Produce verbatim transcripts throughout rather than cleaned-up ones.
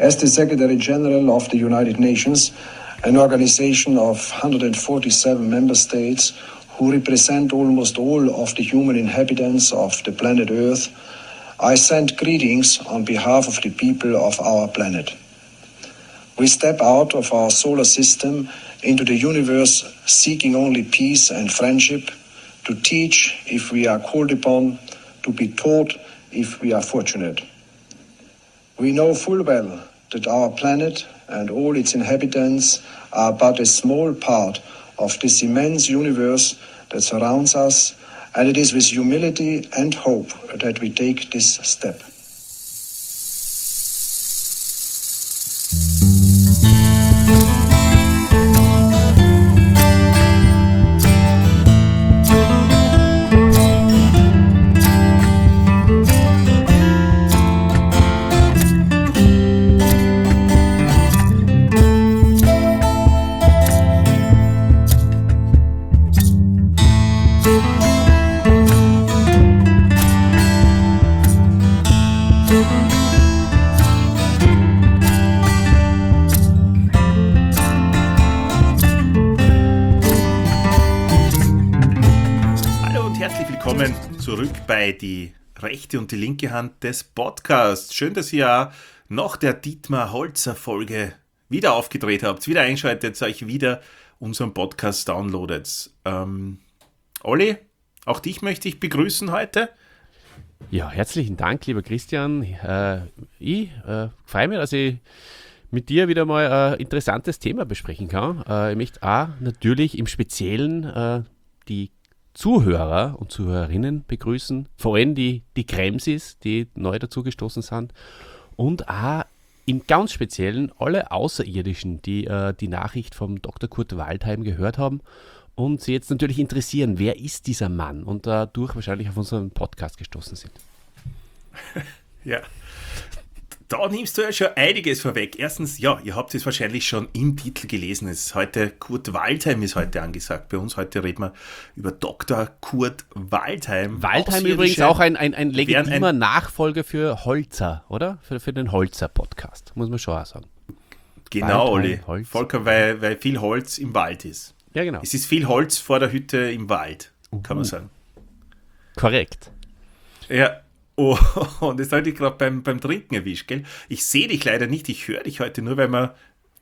As the Secretary General of the United Nations, an organization of one hundred forty-seven member states who represent almost all of the human inhabitants of the planet Earth, I send greetings on behalf of the people of our planet. We step out of our solar system into the universe seeking only peace and friendship, to teach if we are called upon, to be taught if we are fortunate. We know full well that our planet and all its inhabitants are but a small part of this immense universe that surrounds us, and it is with humility and hope that we take this step. Zurück bei die rechte und die linke Hand des Podcasts. Schön, dass ihr auch nach der Dietmar Holzer Folge wieder aufgedreht habt, wieder einschaltet, euch wieder unseren Podcast downloadet. Ähm, Olli, auch dich möchte ich begrüßen heute. Ja, herzlichen Dank, lieber Christian. Äh, ich äh, freue mich, dass ich mit dir wieder mal ein interessantes Thema besprechen kann. Äh, ich möchte auch natürlich im Speziellen äh, die Zuhörer und Zuhörerinnen begrüßen, vor allem die, die Kremsis, die neu dazugestoßen sind, und auch im ganz Speziellen alle Außerirdischen, die äh, die Nachricht vom Doktor Kurt Waldheim gehört haben und sie jetzt natürlich interessieren, wer ist dieser Mann, und dadurch wahrscheinlich auf unseren Podcast gestoßen sind. Ja, da nimmst du ja schon einiges vorweg. Erstens, ja, ihr habt es wahrscheinlich schon im Titel gelesen. Es ist heute Kurt Waldheim ist heute angesagt. Bei uns heute reden wir über Doktor Kurt Waldheim. Waldheim übrigens auch ein, ein, ein legitimer ein Nachfolger für Holzer, oder? Für, für den Holzer-Podcast, muss man schon auch sagen. Genau, Olli. Volker, weil, weil viel Holz im Wald ist. Ja, genau. Es ist viel Holz vor der Hütte im Wald, kann man sagen. Korrekt. Ja. Oh, und das habe ich gerade beim, beim Trinken erwischt, gell? Ich sehe dich leider nicht, ich höre dich heute nur, weil wir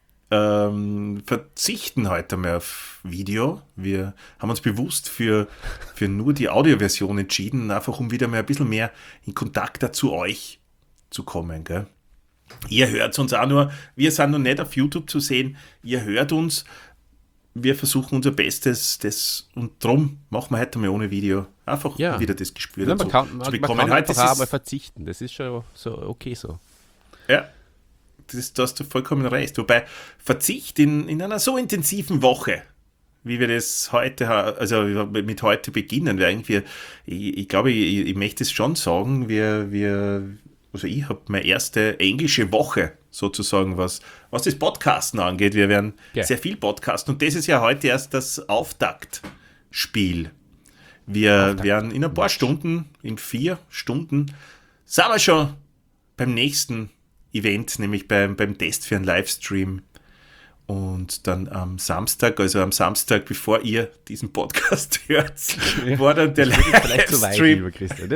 ähm, verzichten heute mal auf Video. Wir haben uns bewusst für, für nur die Audioversion entschieden, einfach um wieder mal ein bisschen mehr in Kontakt zu euch zu kommen, gell? Ihr hört uns auch nur, wir sind noch nicht auf YouTube zu sehen, ihr hört uns. Wir versuchen unser Bestes, das, und darum machen wir heute mal ohne Video einfach ja. wieder das Gespür ja, dazu man kann, man, zu bekommen. Man kann heute einfach auch mal verzichten, das ist schon so okay so. Ja, das, da hast du vollkommen recht. Wobei Verzicht in, in einer so intensiven Woche, wie wir das heute, also mit heute beginnen, weil irgendwie, ich, ich glaube, ich, ich möchte es schon sagen, wir, wir also ich habe meine erste englische Woche sozusagen, was, was das Podcasten angeht. Wir werden ja. sehr viel podcasten und das ist ja heute erst das Auftaktspiel. Wir Auftakt. werden in ein paar Stunden, in vier Stunden, sind wir schon beim nächsten Event, nämlich beim, beim Test für einen Livestream. Und dann am Samstag, also am Samstag, bevor ihr diesen Podcast hört, ja, war dann der Livestream.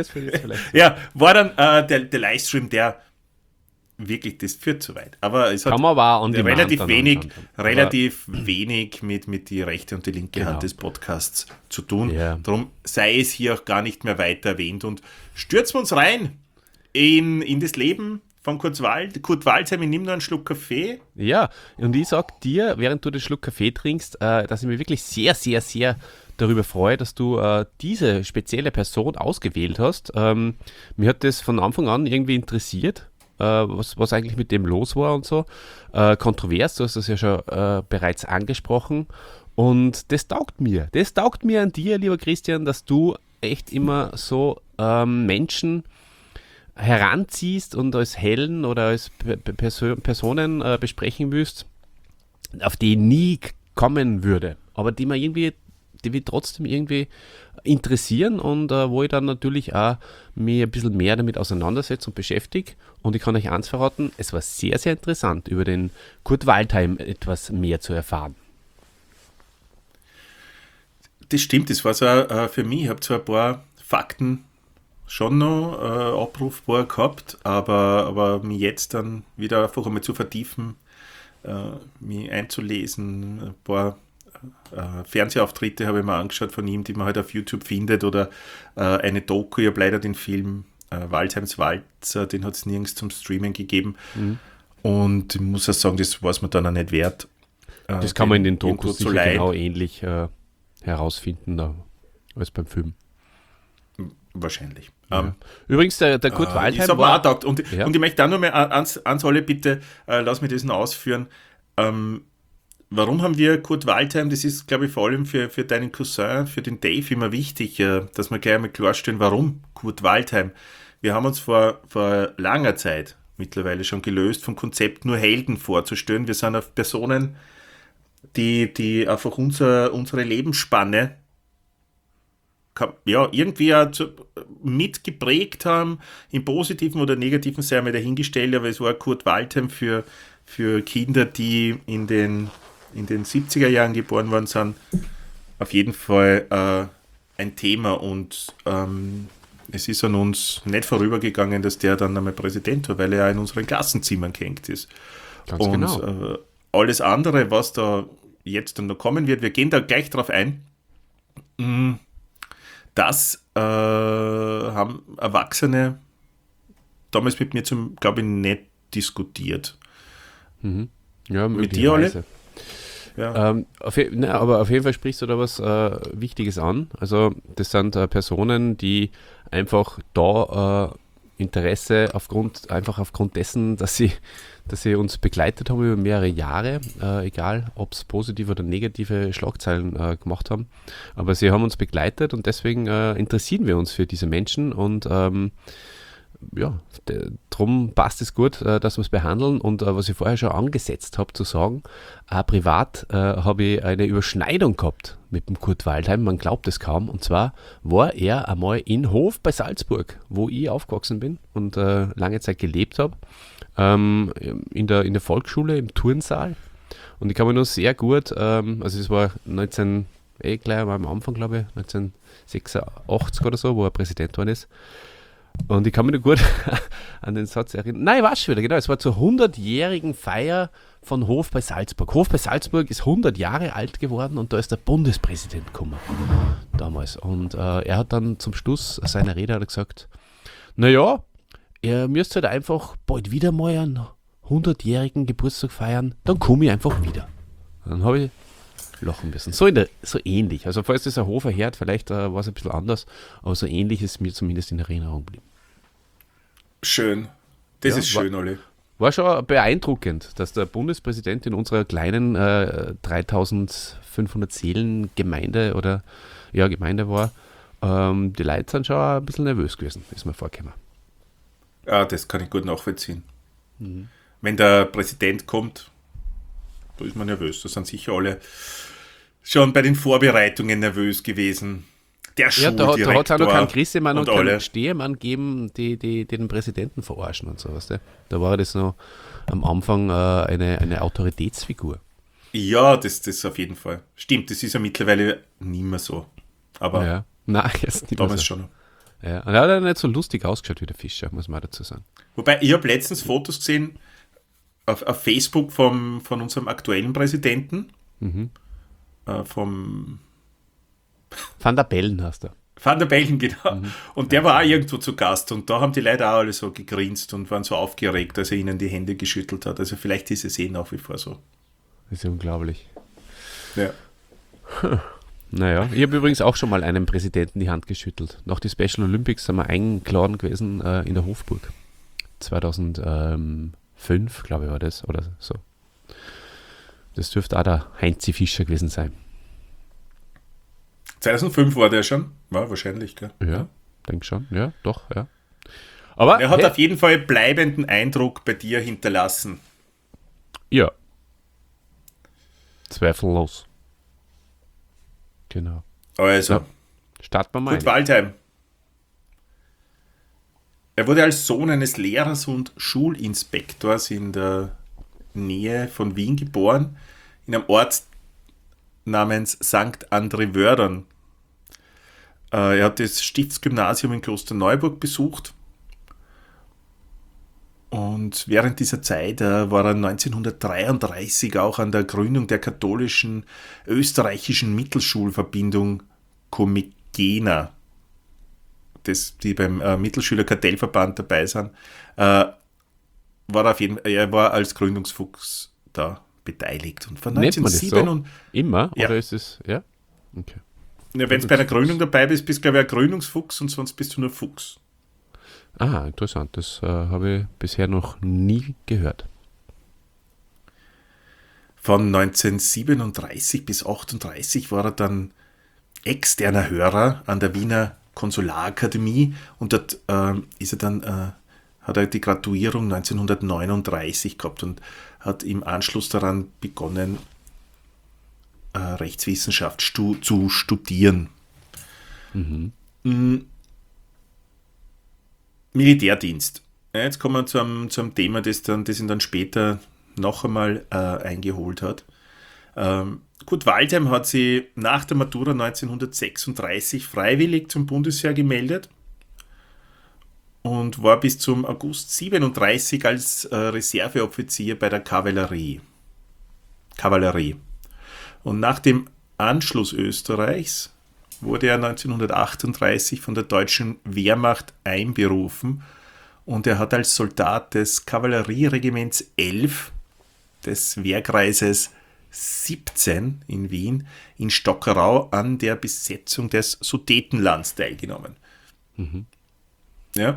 Ja, war dann äh, der, der Livestream, der wirklich, das führt zu weit. Aber es hat Kann man aber relativ wenig, relativ wenig mit, mit die rechte und die linke genau. Hand des Podcasts zu tun. Ja. Darum sei es hier auch gar nicht mehr weiter erwähnt. Und stürzen wir uns rein in, in das Leben von Kurt Wald, Kurt Waldheim, ich nehme noch einen Schluck Kaffee. Ja, und ich sag dir, während du den Schluck Kaffee trinkst, äh, dass ich mich wirklich sehr, sehr, sehr darüber freue, dass du äh, diese spezielle Person ausgewählt hast. Ähm, mir hat das von Anfang an irgendwie interessiert, äh, was, was eigentlich mit dem los war und so. Äh, kontrovers, du hast das ja schon äh, bereits angesprochen. Und das taugt mir. Das taugt mir an dir, lieber Christian, dass du echt immer so ähm, Menschen heranziehst und als Helden oder als Perso- Personen äh, besprechen willst, auf die ich nie kommen würde, aber die mir irgendwie die mich trotzdem irgendwie interessieren und äh, wo ich dann natürlich auch mich ein bisschen mehr damit auseinandersetze und beschäftige. Und ich kann euch eins verraten, es war sehr, sehr interessant, über den Kurt Waldheim etwas mehr zu erfahren. Das stimmt, das war so äh, für mich. Ich habe zwar ein paar Fakten schon noch äh, abrufbar gehabt, aber, aber mich jetzt dann wieder einfach einmal zu vertiefen, äh, mich einzulesen, ein paar äh, Fernsehauftritte habe ich mir angeschaut von ihm, die man halt auf YouTube findet, oder äh, eine Doku, ich habe leider den Film äh, Waldheims Walzer, den hat es nirgends zum Streamen gegeben, mhm. und ich muss auch sagen, das war es mir dann auch nicht wert. Äh, das kann man in den Dokus sicher sicher genau ähnlich äh, herausfinden da, als beim Film. Wahrscheinlich. Ja. Ähm, Übrigens, der, der Kurt äh, Waldheim war... Taugt. Und, ja. und ich möchte auch noch mal ans, ans alle bitte, äh, lass mich das noch ausführen. Ähm, warum haben wir Kurt Waldheim, das ist, glaube ich, vor allem für, für deinen Cousin, für den Dave immer wichtig, äh, dass wir gleich einmal klarstellen, warum Kurt Waldheim. Wir haben uns vor, vor langer Zeit mittlerweile schon gelöst, vom Konzept nur Helden vorzustellen. Wir sind auf Personen, die, die einfach unser, unsere Lebensspanne ja, irgendwie mitgeprägt haben, im positiven oder negativen sei einmal dahingestellt, aber es war Kurt Waldheim für, für Kinder, die in den, in den siebziger Jahren geboren worden sind, auf jeden Fall äh, ein Thema, und ähm, es ist an uns nicht vorübergegangen, dass der dann einmal Präsident war, weil er ja in unseren Klassenzimmern gehängt ist. Ganz und genau. äh, alles andere, was da jetzt dann noch kommen wird, wir gehen da gleich drauf ein. Mm. Das äh, haben Erwachsene damals mit mir, zum, glaube ich, nicht diskutiert. Mhm. Ja, mit dir alle? Ja. Ähm, auf, ne, aber auf jeden Fall sprichst du da was äh, Wichtiges an. Also das sind äh, Personen, die einfach da äh, Interesse aufgrund, einfach aufgrund dessen, dass sie, dass sie uns begleitet haben über mehrere Jahre, äh, egal ob es positive oder negative Schlagzeilen äh, gemacht haben, aber sie haben uns begleitet und deswegen äh, interessieren wir uns für diese Menschen und ähm, ja, darum passt es gut, äh, dass wir es behandeln, und äh, was ich vorher schon angesetzt habe zu sagen, auch privat äh, habe ich eine Überschneidung gehabt mit dem Kurt Waldheim, man glaubt es kaum, und zwar war er einmal in Hof bei Salzburg, wo ich aufgewachsen bin und äh, lange Zeit gelebt habe, ähm, in, der, in der Volksschule, im Turnsaal, und ich kann mich noch sehr gut, ähm, also es war neunzehn, eh gleich am Anfang, glaube ich, neunzehnhundertsechsundachtzig oder so, wo er Präsident geworden ist. Und ich kann mich noch gut an den Satz erinnern. Nein, ich weiß schon wieder, genau. Es war zur hundertjährigen Feier von Hof bei Salzburg. Hof bei Salzburg ist hundert Jahre alt geworden und da ist der Bundespräsident gekommen damals. Und äh, er hat dann zum Schluss seiner Rede hat er gesagt, naja, ihr müsst halt einfach bald wieder mal einen hundertjährigen Geburtstag feiern, dann komme ich einfach wieder. Und dann habe ich lachen müssen. So, in der, so ähnlich. Also falls das ein Hofer hört, vielleicht äh, war es ein bisschen anders, aber so ähnlich ist mir zumindest in Erinnerung geblieben. Schön. Das ja, ist schön, war, Olli. War schon beeindruckend, dass der Bundespräsident in unserer kleinen äh, dreitausendfünfhundert Seelen Gemeinde oder ja, Gemeinde war. Ähm, die Leute sind schon ein bisschen nervös gewesen, ist mir vorgekommen. Ja, das kann ich gut nachvollziehen. Mhm. Wenn der Präsident kommt, da ist man nervös. Da sind sicher alle schon bei den Vorbereitungen nervös gewesen. Der ja, da, Schuldirektor da hat es auch noch keinen Grissemann und, und keinen alle. Stehemann gegeben, die, die, die den Präsidenten verarschen und so. Weißt du? Da war das noch am Anfang äh, eine, eine Autoritätsfigur. Ja, das, das auf jeden Fall. Stimmt, das ist ja mittlerweile nicht mehr so. Aber ja. Nein, jetzt nicht damals so. schon. Ja. Und er hat ja nicht so lustig ausgeschaut wie der Fischer, muss man dazu sagen. Wobei, ich habe letztens Fotos gesehen auf, auf Facebook vom, von unserem aktuellen Präsidenten. Mhm. Äh, vom Van der Bellen hast du. Van der Bellen, genau. Mhm. Und der war auch irgendwo zu Gast und da haben die Leute auch alle so gegrinst und waren so aufgeregt, als er ihnen die Hände geschüttelt hat. Also vielleicht ist es eh nach wie vor so. Das ist unglaublich. Ja. Hm. Naja, ich habe übrigens auch schon mal einem Präsidenten die Hand geschüttelt. Nach den Special Olympics sind wir eingeladen gewesen äh, in der Hofburg. zweitausendfünf, glaube ich, war das, oder so. Das dürfte auch der Heinzi Fischer gewesen sein. zweitausendfünf war der schon? War wahrscheinlich, gell? Ja, denke schon. Ja, doch, ja. Aber er hat hey, auf jeden Fall bleibenden Eindruck bei dir hinterlassen. Ja. Zweifellos. Genau. Also, Ja. Starten wir mal. Kurt Waldheim. Er wurde als Sohn eines Lehrers und Schulinspektors in der Nähe von Wien geboren, in einem Ort namens Sankt André-Wördern. Äh, er hat das Stiftsgymnasium in Klosterneuburg besucht und während dieser Zeit äh, war er neunzehnhundertdreiunddreißig auch an der Gründung der katholischen österreichischen Mittelschulverbindung Comegena, das, die beim äh, Mittelschülerkartellverband dabei sind, äh, war er, auf jeden, er war als Gründungsfuchs da beteiligt. Und von Nennt man das neunzehnhundertsieben so? und Immer? Ja. Oder ist es, ja? Okay. ja, wenn du bei einer Gründung dabei bist, bist du, glaube ich, ein Gründungsfuchs und sonst bist du nur Fuchs. Ah, interessant. Das äh, habe ich bisher noch nie gehört. Von neunzehnhundertsiebenunddreißig bis achtunddreißig war er dann externer Hörer an der Wiener Konsularakademie und dort äh, ist er dann, äh, hat er die Graduierung neunzehnhundertneununddreißig gehabt und hat im Anschluss daran begonnen, äh, Rechtswissenschaft stu- zu studieren. Mhm. Mm. Militärdienst. Ja, jetzt kommen wir zum, zum Thema, das, dann, das ihn dann später noch einmal äh, eingeholt hat. Ähm, Kurt Waldheim hat sich nach der Matura neunzehnhundertsechsunddreißig freiwillig zum Bundesheer gemeldet und war bis zum August siebenunddreißig als äh, Reserveoffizier bei der Kavallerie. Kavallerie. Und nach dem Anschluss Österreichs wurde er neunzehnhundertachtunddreißig von der deutschen Wehrmacht einberufen und er hat als Soldat des Kavallerieregiments elf des Wehrkreises siebzehn in Wien in Stockerau an der Besetzung des Sudetenlands teilgenommen. Mhm. Ja.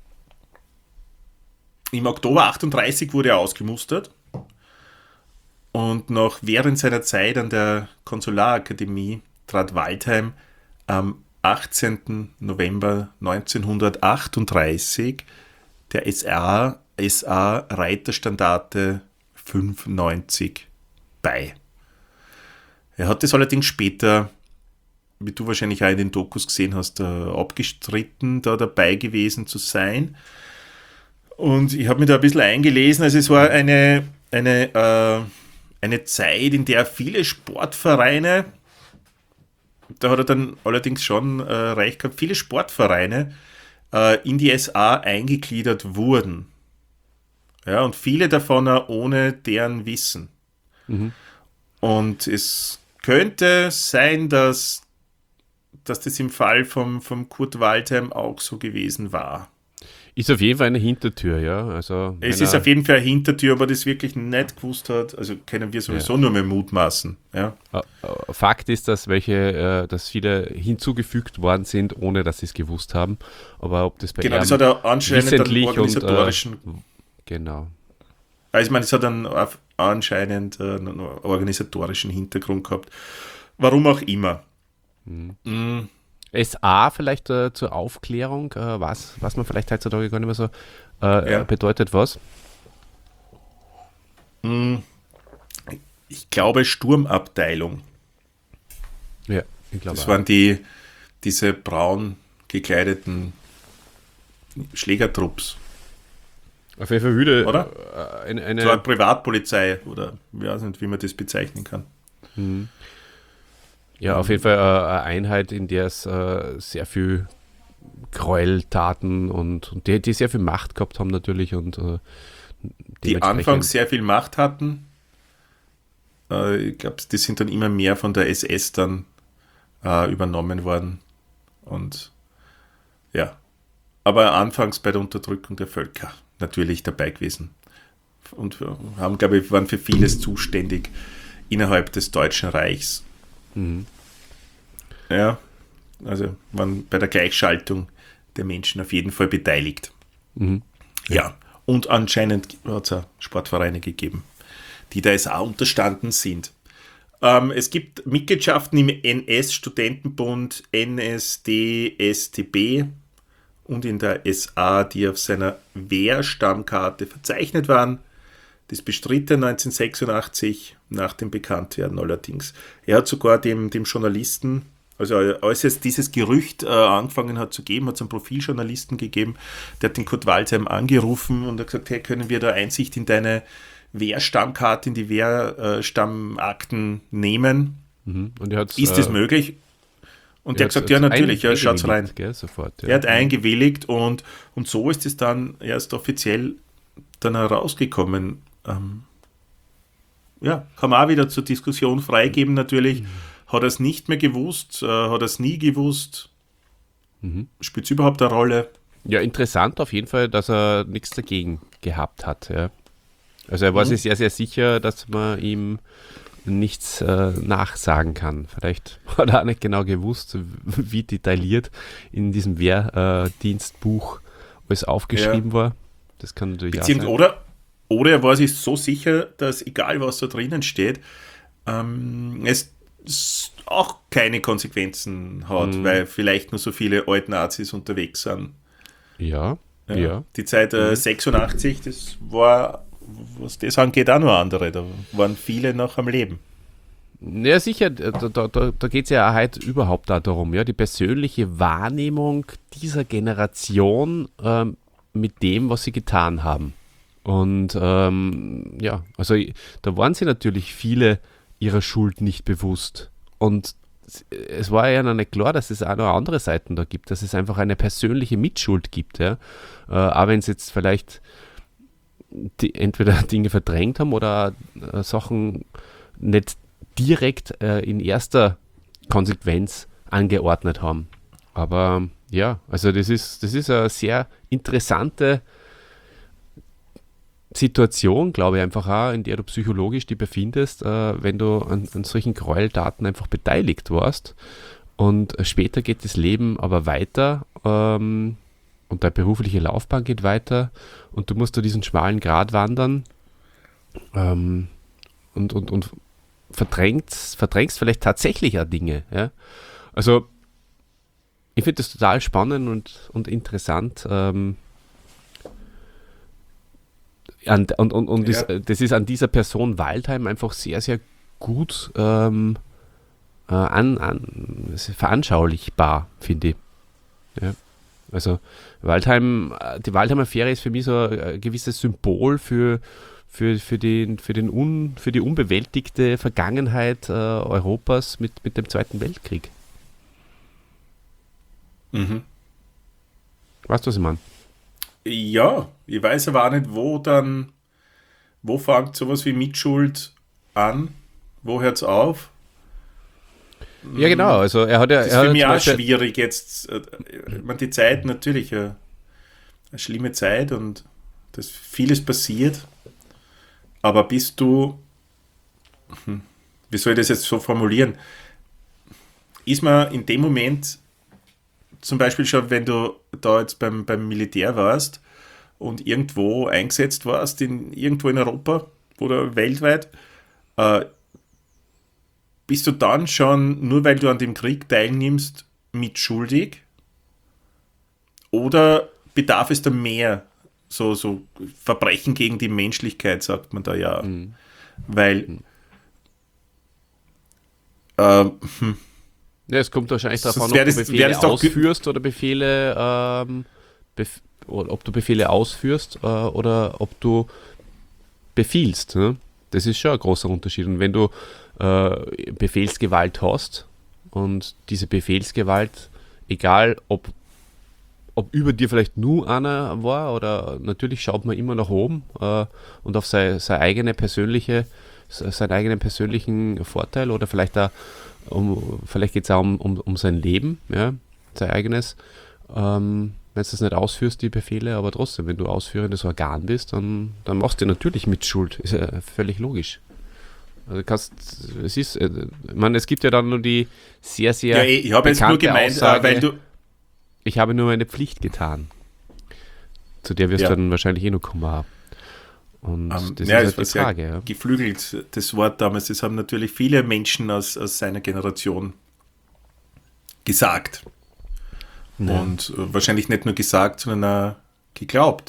Im Oktober achtunddreißig wurde er ausgemustert und noch während seiner Zeit an der Konsularakademie trat Waldheim am achtzehnten November neunzehnhundertachtunddreißig der S A, S A Reiterstandarte fünfundneunzig bei. Er hat es allerdings später, wie du wahrscheinlich auch in den Dokus gesehen hast, äh, abgestritten, da dabei gewesen zu sein. Und ich habe mich da ein bisschen eingelesen. Also es war eine, eine, äh, eine Zeit, in der viele Sportvereine, da hat er dann allerdings schon äh, recht gehabt, viele Sportvereine äh, in die S A eingegliedert wurden. Ja, und viele davon auch ohne deren Wissen. Mhm. Und es könnte sein, dass, dass das im Fall vom, vom Kurt Waldheim auch so gewesen war. Ist auf jeden Fall eine Hintertür, ja. Also, Es wenn ist er- auf jeden Fall eine Hintertür, aber das wirklich nicht gewusst hat, also können wir sowieso Ja. nur mehr mutmaßen. Ja. Äh, äh, Fakt ist, dass welche, äh, dass viele hinzugefügt worden sind, ohne dass sie es gewusst haben. Aber ob das bei Genau, ihm das hat er anscheinend einen wissentlich und, organisatorischen, äh, genau. also ich meine, es hat einen auf- anscheinend äh, einen organisatorischen Hintergrund gehabt. Warum auch immer. Mhm. S A vielleicht äh, zur Aufklärung, äh, was, was man vielleicht heutzutage gar nicht mehr so äh, Ja. bedeutet, was? Ich glaube Sturmabteilung. Ja, ich glaube Das auch. waren die, diese braun gekleideten Schlägertrupps. Auf jeden Fall würde Oder? äh, eine, eine So eine Privatpolizei oder ich weiß nicht, wie man das bezeichnen kann. ja, auf jeden Fall äh, eine Einheit, in der es äh, sehr viel Gräueltaten und, und die, die sehr viel Macht gehabt haben natürlich und äh, Die dementsprechend- anfangs sehr viel Macht hatten. Äh, ich glaube, die sind dann immer mehr von der S S dann äh, übernommen worden. Und ja, aber anfangs bei der Unterdrückung der Völker natürlich dabei gewesen. Und wir haben, glaube ich, waren für vieles zuständig innerhalb des Deutschen Reichs. Mhm. Ja, also waren bei der Gleichschaltung der Menschen auf jeden Fall beteiligt. Mhm. Ja, und anscheinend hat es auch Sportvereine gegeben, die der S A unterstanden sind. Ähm, es gibt Mitgliedschaften im N S-Studentenbund, N S D S T B und in der S A, die auf seiner Wehrstammkarte verzeichnet waren. Das bestritt er neunzehnhundertsechsundachtzig nach dem Bekanntwerden allerdings. Er hat sogar dem, dem Journalisten Also als es dieses Gerücht äh, angefangen hat zu geben, hat es einen Profiljournalisten gegeben, der hat den Kurt Waldheim angerufen und hat gesagt, hey, können wir da Einsicht in deine Wehrstammkarte, in die Wehrstammakten nehmen? Mhm. Und er hat's, Ist das äh, möglich? Und der er hat gesagt, hat's ja, natürlich, ein- ja, schaut's rein. eingewilligt, gell, sofort. Ja. Er hat eingewilligt und, und so ist es dann erst offiziell dann herausgekommen. Ähm, ja, kann man auch wieder zur Diskussion freigeben natürlich. Hat er es nicht mehr gewusst? Äh, hat er es nie gewusst? Mhm. Spielt es überhaupt eine Rolle? Ja, interessant auf jeden Fall, dass er nichts dagegen gehabt hat. Ja. Also er war Mhm. sich sehr, sehr sicher, dass man ihm nichts äh, nachsagen kann. Vielleicht hat er auch nicht genau gewusst, wie detailliert in diesem Wehrdienstbuch alles aufgeschrieben war. Das kann natürlich auch Beziehungsweise, sein. oder, oder er war sich so sicher, dass egal was da drinnen steht, ähm, es s- auch keine Konsequenzen hat, Mhm. weil vielleicht nur so viele Altnazis unterwegs sind. Ja, ja. Ja. Die Zeit äh, Mhm. sechsundachtzig, das war, was das angeht, auch noch andere. Da waren viele noch am Leben. Ja, sicher, da, da, da, da geht es ja auch heute überhaupt auch darum, ja, die persönliche Wahrnehmung dieser Generation ähm, mit dem, was sie getan haben. Und ähm, ja, also da waren sie natürlich viele ihrer Schuld nicht bewusst. Und es war ja noch nicht klar, dass es auch noch andere Seiten da gibt, dass es einfach eine persönliche Mitschuld gibt. Ja? Äh, auch wenn es jetzt vielleicht die entweder Dinge verdrängt haben oder äh, Sachen nicht direkt äh, in erster Konsequenz angeordnet haben. Aber ja, also das ist, das ist eine sehr interessante Situation, glaube ich, einfach auch, in der du psychologisch dich befindest, äh, wenn du an, an solchen Gräueltaten einfach beteiligt warst. Und äh, später geht das Leben aber weiter ähm, und deine berufliche Laufbahn geht weiter und du musst da diesen schmalen Grat wandern ähm, und, und, und verdrängst, verdrängst vielleicht tatsächlich auch Dinge. Ja? Also ich finde das total spannend und, und interessant. Ähm, an, und und, und Ja. das, das ist an dieser Person Waldheim einfach sehr, sehr gut ähm, äh, an, an, veranschaulichbar, finde ich. Ja. Also Waldheim, äh, die Waldheimer Fähre ist für mich so ein gewisses Symbol für, für, für, den, für, den un, für die unbewältigte Vergangenheit äh, Europas mit, mit dem Zweiten Weltkrieg. Mhm. Weißt du, was ich meine? Ja, ich weiß aber auch nicht, wo dann, wo fängt sowas wie Mitschuld an? Wo hört es auf? Ja, genau. Also er hat ja. Das ist er für hat mich zum auch Beispiel- schwierig jetzt. äh, Ich meine, die Zeit natürlich eine, eine schlimme Zeit und das vieles passiert. Aber bist du, hm, wie soll ich das jetzt so formulieren? Ist man in dem Moment, zum Beispiel schon, wenn du da jetzt beim, beim Militär warst und irgendwo eingesetzt warst, in, irgendwo in Europa oder weltweit, äh, bist du dann schon, nur weil du an dem Krieg teilnimmst, mitschuldig? Oder bedarf es da mehr? So, so Verbrechen gegen die Menschlichkeit, sagt man da ja. Mhm. Weil, ähm, hm, Ja, es kommt wahrscheinlich darauf Sonst an, ob wär du das- wär Befehle das doch ge- ausführst oder Befehle, ähm, bef oder ob du Befehle ausführst äh, oder ob du befiehlst. Ne? Das ist schon ein großer Unterschied. Und wenn du äh, Befehlsgewalt hast und diese Befehlsgewalt, egal ob, ob über dir vielleicht nur einer war oder natürlich schaut man immer nach oben äh, und auf seine, seine eigene persönliche, seinen eigenen persönlichen Vorteil oder vielleicht auch um, vielleicht geht es auch um, um, um sein Leben, ja, sein eigenes. Ähm, wenn du das nicht ausführst, die Befehle, aber trotzdem, wenn du ausführendes Organ bist, dann, dann machst du natürlich mit Schuld. Ist ja völlig logisch. Also du kannst, es ist, äh, ich meine, es gibt ja dann nur die sehr, sehr ja, eh, ich habe jetzt nur bekannte gemeint, äh, Aussage, weil du, ich habe nur meine Pflicht getan. Zu der wirst Ja. du dann wahrscheinlich eh noch kommen haben. Und Ähm, das ja, ist es halt war die sehr Frage. Ja. geflügelt, das Wort damals. Das haben natürlich viele Menschen aus, aus seiner Generation gesagt. Ja. Und äh, wahrscheinlich nicht nur gesagt, sondern auch geglaubt.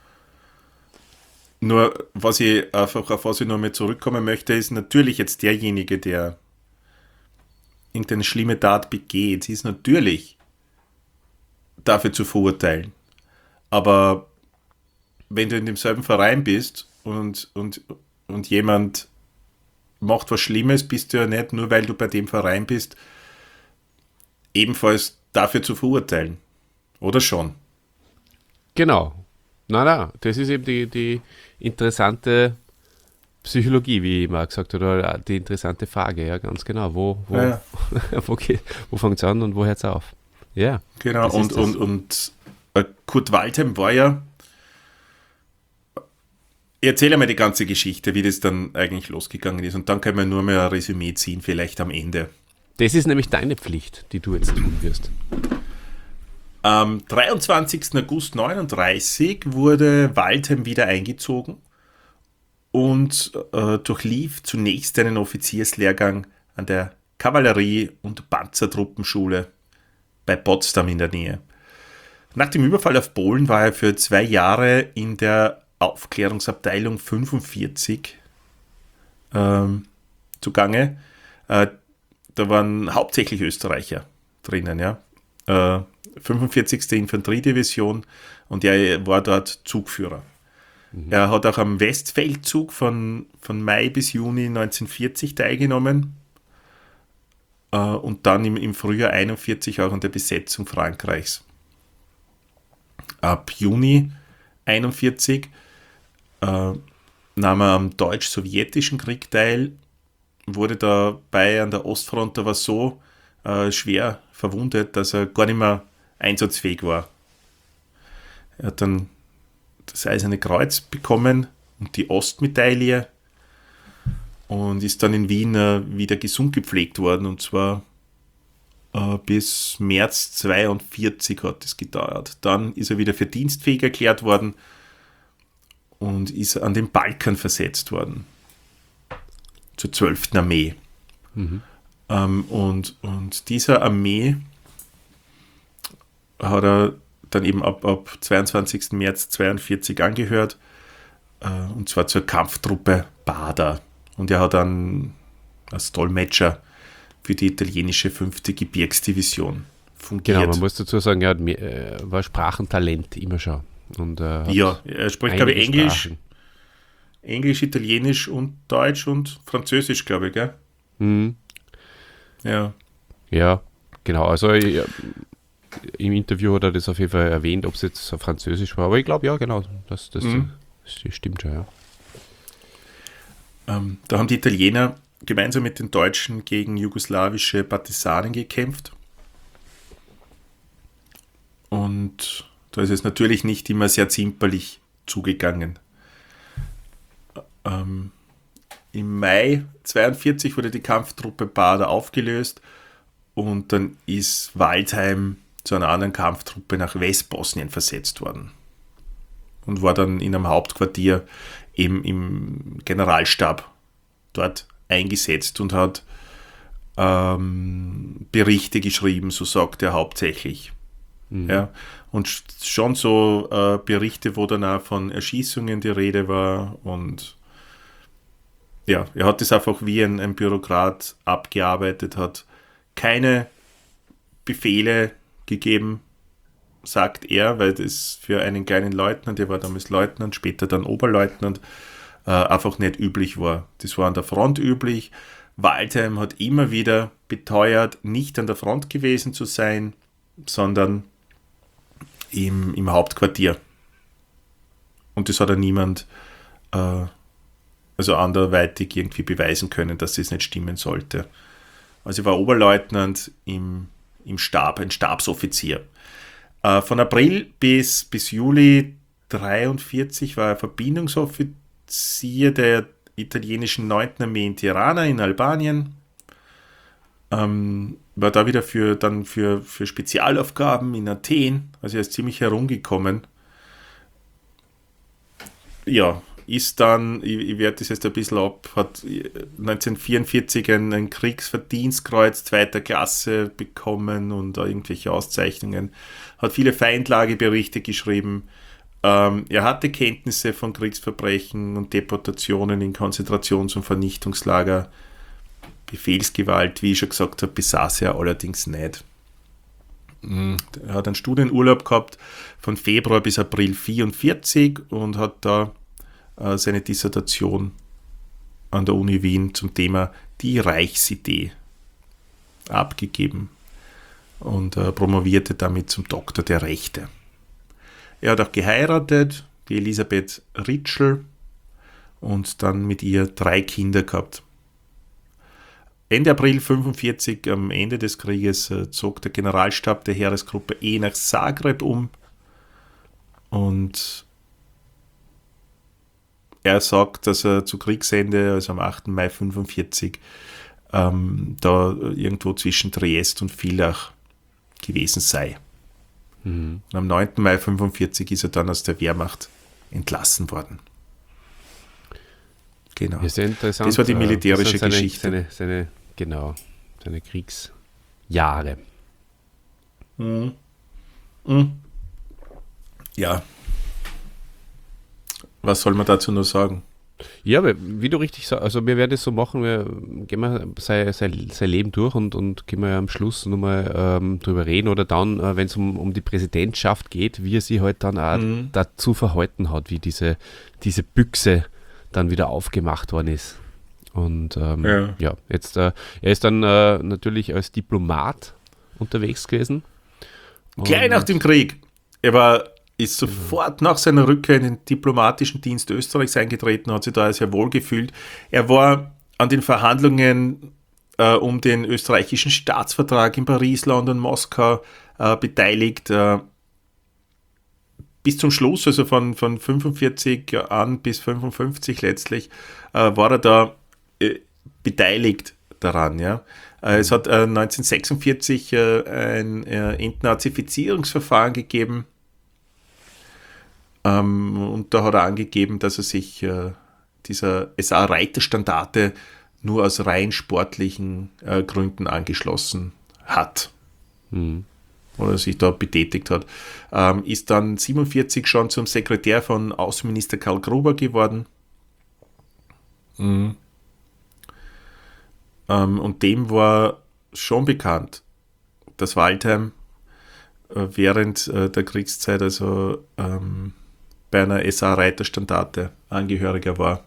Nur, was ich einfach, auf was ich noch mal zurückkommen möchte, ist natürlich jetzt derjenige, der irgendeine schlimme Tat begeht, ist natürlich dafür zu verurteilen. Aber wenn du in demselben Verein bist und, und, und jemand macht was Schlimmes, bist du ja nicht, nur weil du bei dem Verein bist, ebenfalls dafür zu verurteilen. Oder schon? Genau. Na, na, das ist eben die, die interessante Psychologie, wie ich mal gesagt habe, oder die interessante Frage, ja, ganz genau. Wo, wo, Ja. wo, wo fängt es an und wo hört es auf? Ja. Genau, das und, ist das. und, und äh, Kurt Waldheim war ja. Ich erzähle mal die ganze Geschichte, wie das dann eigentlich losgegangen ist. Und dann können wir nur mal ein Resümee ziehen, vielleicht am Ende. Das ist nämlich deine Pflicht, die du jetzt tun wirst. Am dreiundzwanzigsten August neununddreißig wurde Waldheim wieder eingezogen und äh, durchlief zunächst einen Offizierslehrgang an der Kavallerie- und Panzertruppenschule bei Potsdam in der Nähe. Nach dem Überfall auf Polen war er für zwei Jahre in der Aufklärungsabteilung fünfundvierzig ähm, zugange. Äh, da waren hauptsächlich Österreicher drinnen, ja. Äh, fünfundvierzigste Infanteriedivision, und er war dort Zugführer. Mhm. Er hat auch am Westfeldzug von, von Mai bis Juni neunzehnhundertvierzig teilgenommen äh, und dann im, im Frühjahr einundvierzig auch an der Besetzung Frankreichs. Ab Juni einundvierzig äh, nahm er am deutsch-sowjetischen Krieg teil, wurde dabei an der Ostfront aber so äh, schwer verwundet, dass er gar nicht mehr einsatzfähig war. Er hat dann das Eiserne Kreuz bekommen und die Ostmedaille und ist dann in Wien äh, wieder gesund gepflegt worden, und zwar äh, bis März zweiundvierzig hat es gedauert. Dann ist er wieder für dienstfähig erklärt worden und ist an den Balkan versetzt worden, zur zwölften Armee. Mhm. Ähm, und, und dieser Armee hat er dann eben ab, ab zweiundzwanzigsten März zweiundvierzig angehört, äh, und zwar zur Kampftruppe Bader. Und er hat dann als Dolmetscher für die italienische fünfte Gebirgsdivision fungiert. Genau, man muss dazu sagen, er hat mehr, äh, war Sprachentalent immer schon. Und, äh, ja, er spricht, glaube ich, Englisch, Sprachen. Englisch, Italienisch und Deutsch und Französisch, glaube ich, gell? Mhm. Ja. Ja, genau. Also ich, im Interview hat er das auf jeden Fall erwähnt, ob es jetzt auf Französisch war. Aber ich glaube, ja, genau, das, das, Mhm. das stimmt schon, ja. Ähm, da haben die Italiener gemeinsam mit den Deutschen gegen jugoslawische Partisanen gekämpft. Und da ist es natürlich nicht immer sehr zimperlich zugegangen. Ähm, Im Mai zweiundvierzig wurde die Kampftruppe Bader aufgelöst und dann ist Waldheim zu einer anderen Kampftruppe nach Westbosnien versetzt worden und war dann in einem Hauptquartier eben im Generalstab dort eingesetzt und hat ähm, Berichte geschrieben, so sagt er hauptsächlich. Mhm. Ja, und schon so äh, Berichte, wo dann auch von Erschießungen die Rede war, und ja, er hat das einfach wie ein, ein Bürokrat abgearbeitet, hat keine Befehle gegeben, sagt er, weil das für einen kleinen Leutnant, der war damals Leutnant, später dann Oberleutnant, äh, einfach nicht üblich war. Das war an der Front üblich. Waldheim hat immer wieder beteuert, nicht an der Front gewesen zu sein, sondern im, im Hauptquartier. Und das hat er niemand äh, also anderweitig irgendwie beweisen können, dass das nicht stimmen sollte. Also er war Oberleutnant im, im Stab, ein Stabsoffizier. Äh, von April bis, bis Juli dreiundvierzig war er Verbindungsoffizier der italienischen neunten Armee in Tirana in Albanien. Ähm, war da wieder für, dann für, für Spezialaufgaben in Athen. Also er ist ziemlich herumgekommen. Ja, ist dann, ich, ich werde das jetzt ein bisschen ab, hat neunzehnhundertvierundvierzig ein, ein Kriegsverdienstkreuz zweiter Klasse bekommen und irgendwelche Auszeichnungen. Hat viele Feindlageberichte geschrieben. Ähm, er hatte Kenntnisse von Kriegsverbrechen und Deportationen in Konzentrations- und Vernichtungslager Befehlsgewalt, wie ich schon gesagt habe, besaß er allerdings nicht. Er hat einen Studienurlaub gehabt von Februar bis April vierundvierzig und hat da äh, seine Dissertation an der Uni Wien zum Thema die Reichsidee abgegeben und äh, promovierte damit zum Doktor der Rechte. Er hat auch geheiratet, die Elisabeth Ritschl, und dann mit ihr drei Kinder gehabt. Ende April fünfundvierzig, am Ende des Krieges, äh, zog der Generalstab der Heeresgruppe E nach Zagreb um und er sagt, dass er zu Kriegsende, also am achten Mai fünfundvierzig, ähm, da irgendwo zwischen Triest und Villach gewesen sei. Mhm. Und am neunten Mai fünfundvierzig ist er dann aus der Wehrmacht entlassen worden. Genau. Ja, sehr interessant. Das war die militärische seine, Geschichte. Seine, seine, genau, seine Kriegsjahre. Mhm. Mhm. Ja. Was soll man dazu noch sagen? Ja, aber wie du richtig sagst, also wir werden es so machen, wir gehen wir sein, sein, sein Leben durch und, und gehen wir am Schluss nochmal ähm, drüber reden oder dann, äh, wenn es um, um die Präsidentschaft geht, wie er sich halt dann auch Mhm. dazu verhalten hat, wie diese, diese Büchse dann wieder aufgemacht worden ist. Und ähm, ja. Ja. jetzt, äh, er ist dann äh, natürlich als Diplomat unterwegs gewesen. Gleich Und- nach dem Krieg. Er war, ist sofort nach seiner Rückkehr in den diplomatischen Dienst Österreichs eingetreten, hat sich da sehr wohl gefühlt. Er war an den Verhandlungen äh, um den österreichischen Staatsvertrag in Paris, London, Moskau äh, beteiligt. Äh, bis zum Schluss, also von, von fünfundvierzig an bis fünfundfünfzig letztlich, äh, war er da äh, beteiligt daran. Ja. Äh, es hat äh, neunzehnhundertsechsundvierzig äh, ein äh, Entnazifizierungsverfahren gegeben. Ähm, und da hat er angegeben, dass er sich äh, dieser S A-Reiterstandarte nur aus rein sportlichen äh, Gründen angeschlossen hat. Mhm. Oder sich da betätigt hat. Ähm, ist dann siebenundvierzig schon zum Sekretär von Außenminister Karl Gruber geworden. Mhm. Ähm, und dem war schon bekannt, dass Waldheim äh, während äh, der Kriegszeit also ähm, bei einer S A-Reiterstandarte Angehöriger war.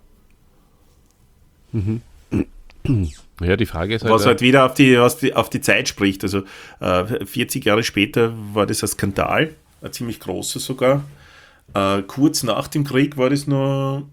Ja, die Frage ist halt, Was halt wieder auf die, was die, auf die Zeit spricht. Also äh, vierzig Jahre später war das ein Skandal, ein ziemlich großer sogar. Äh, kurz nach dem Krieg war das noch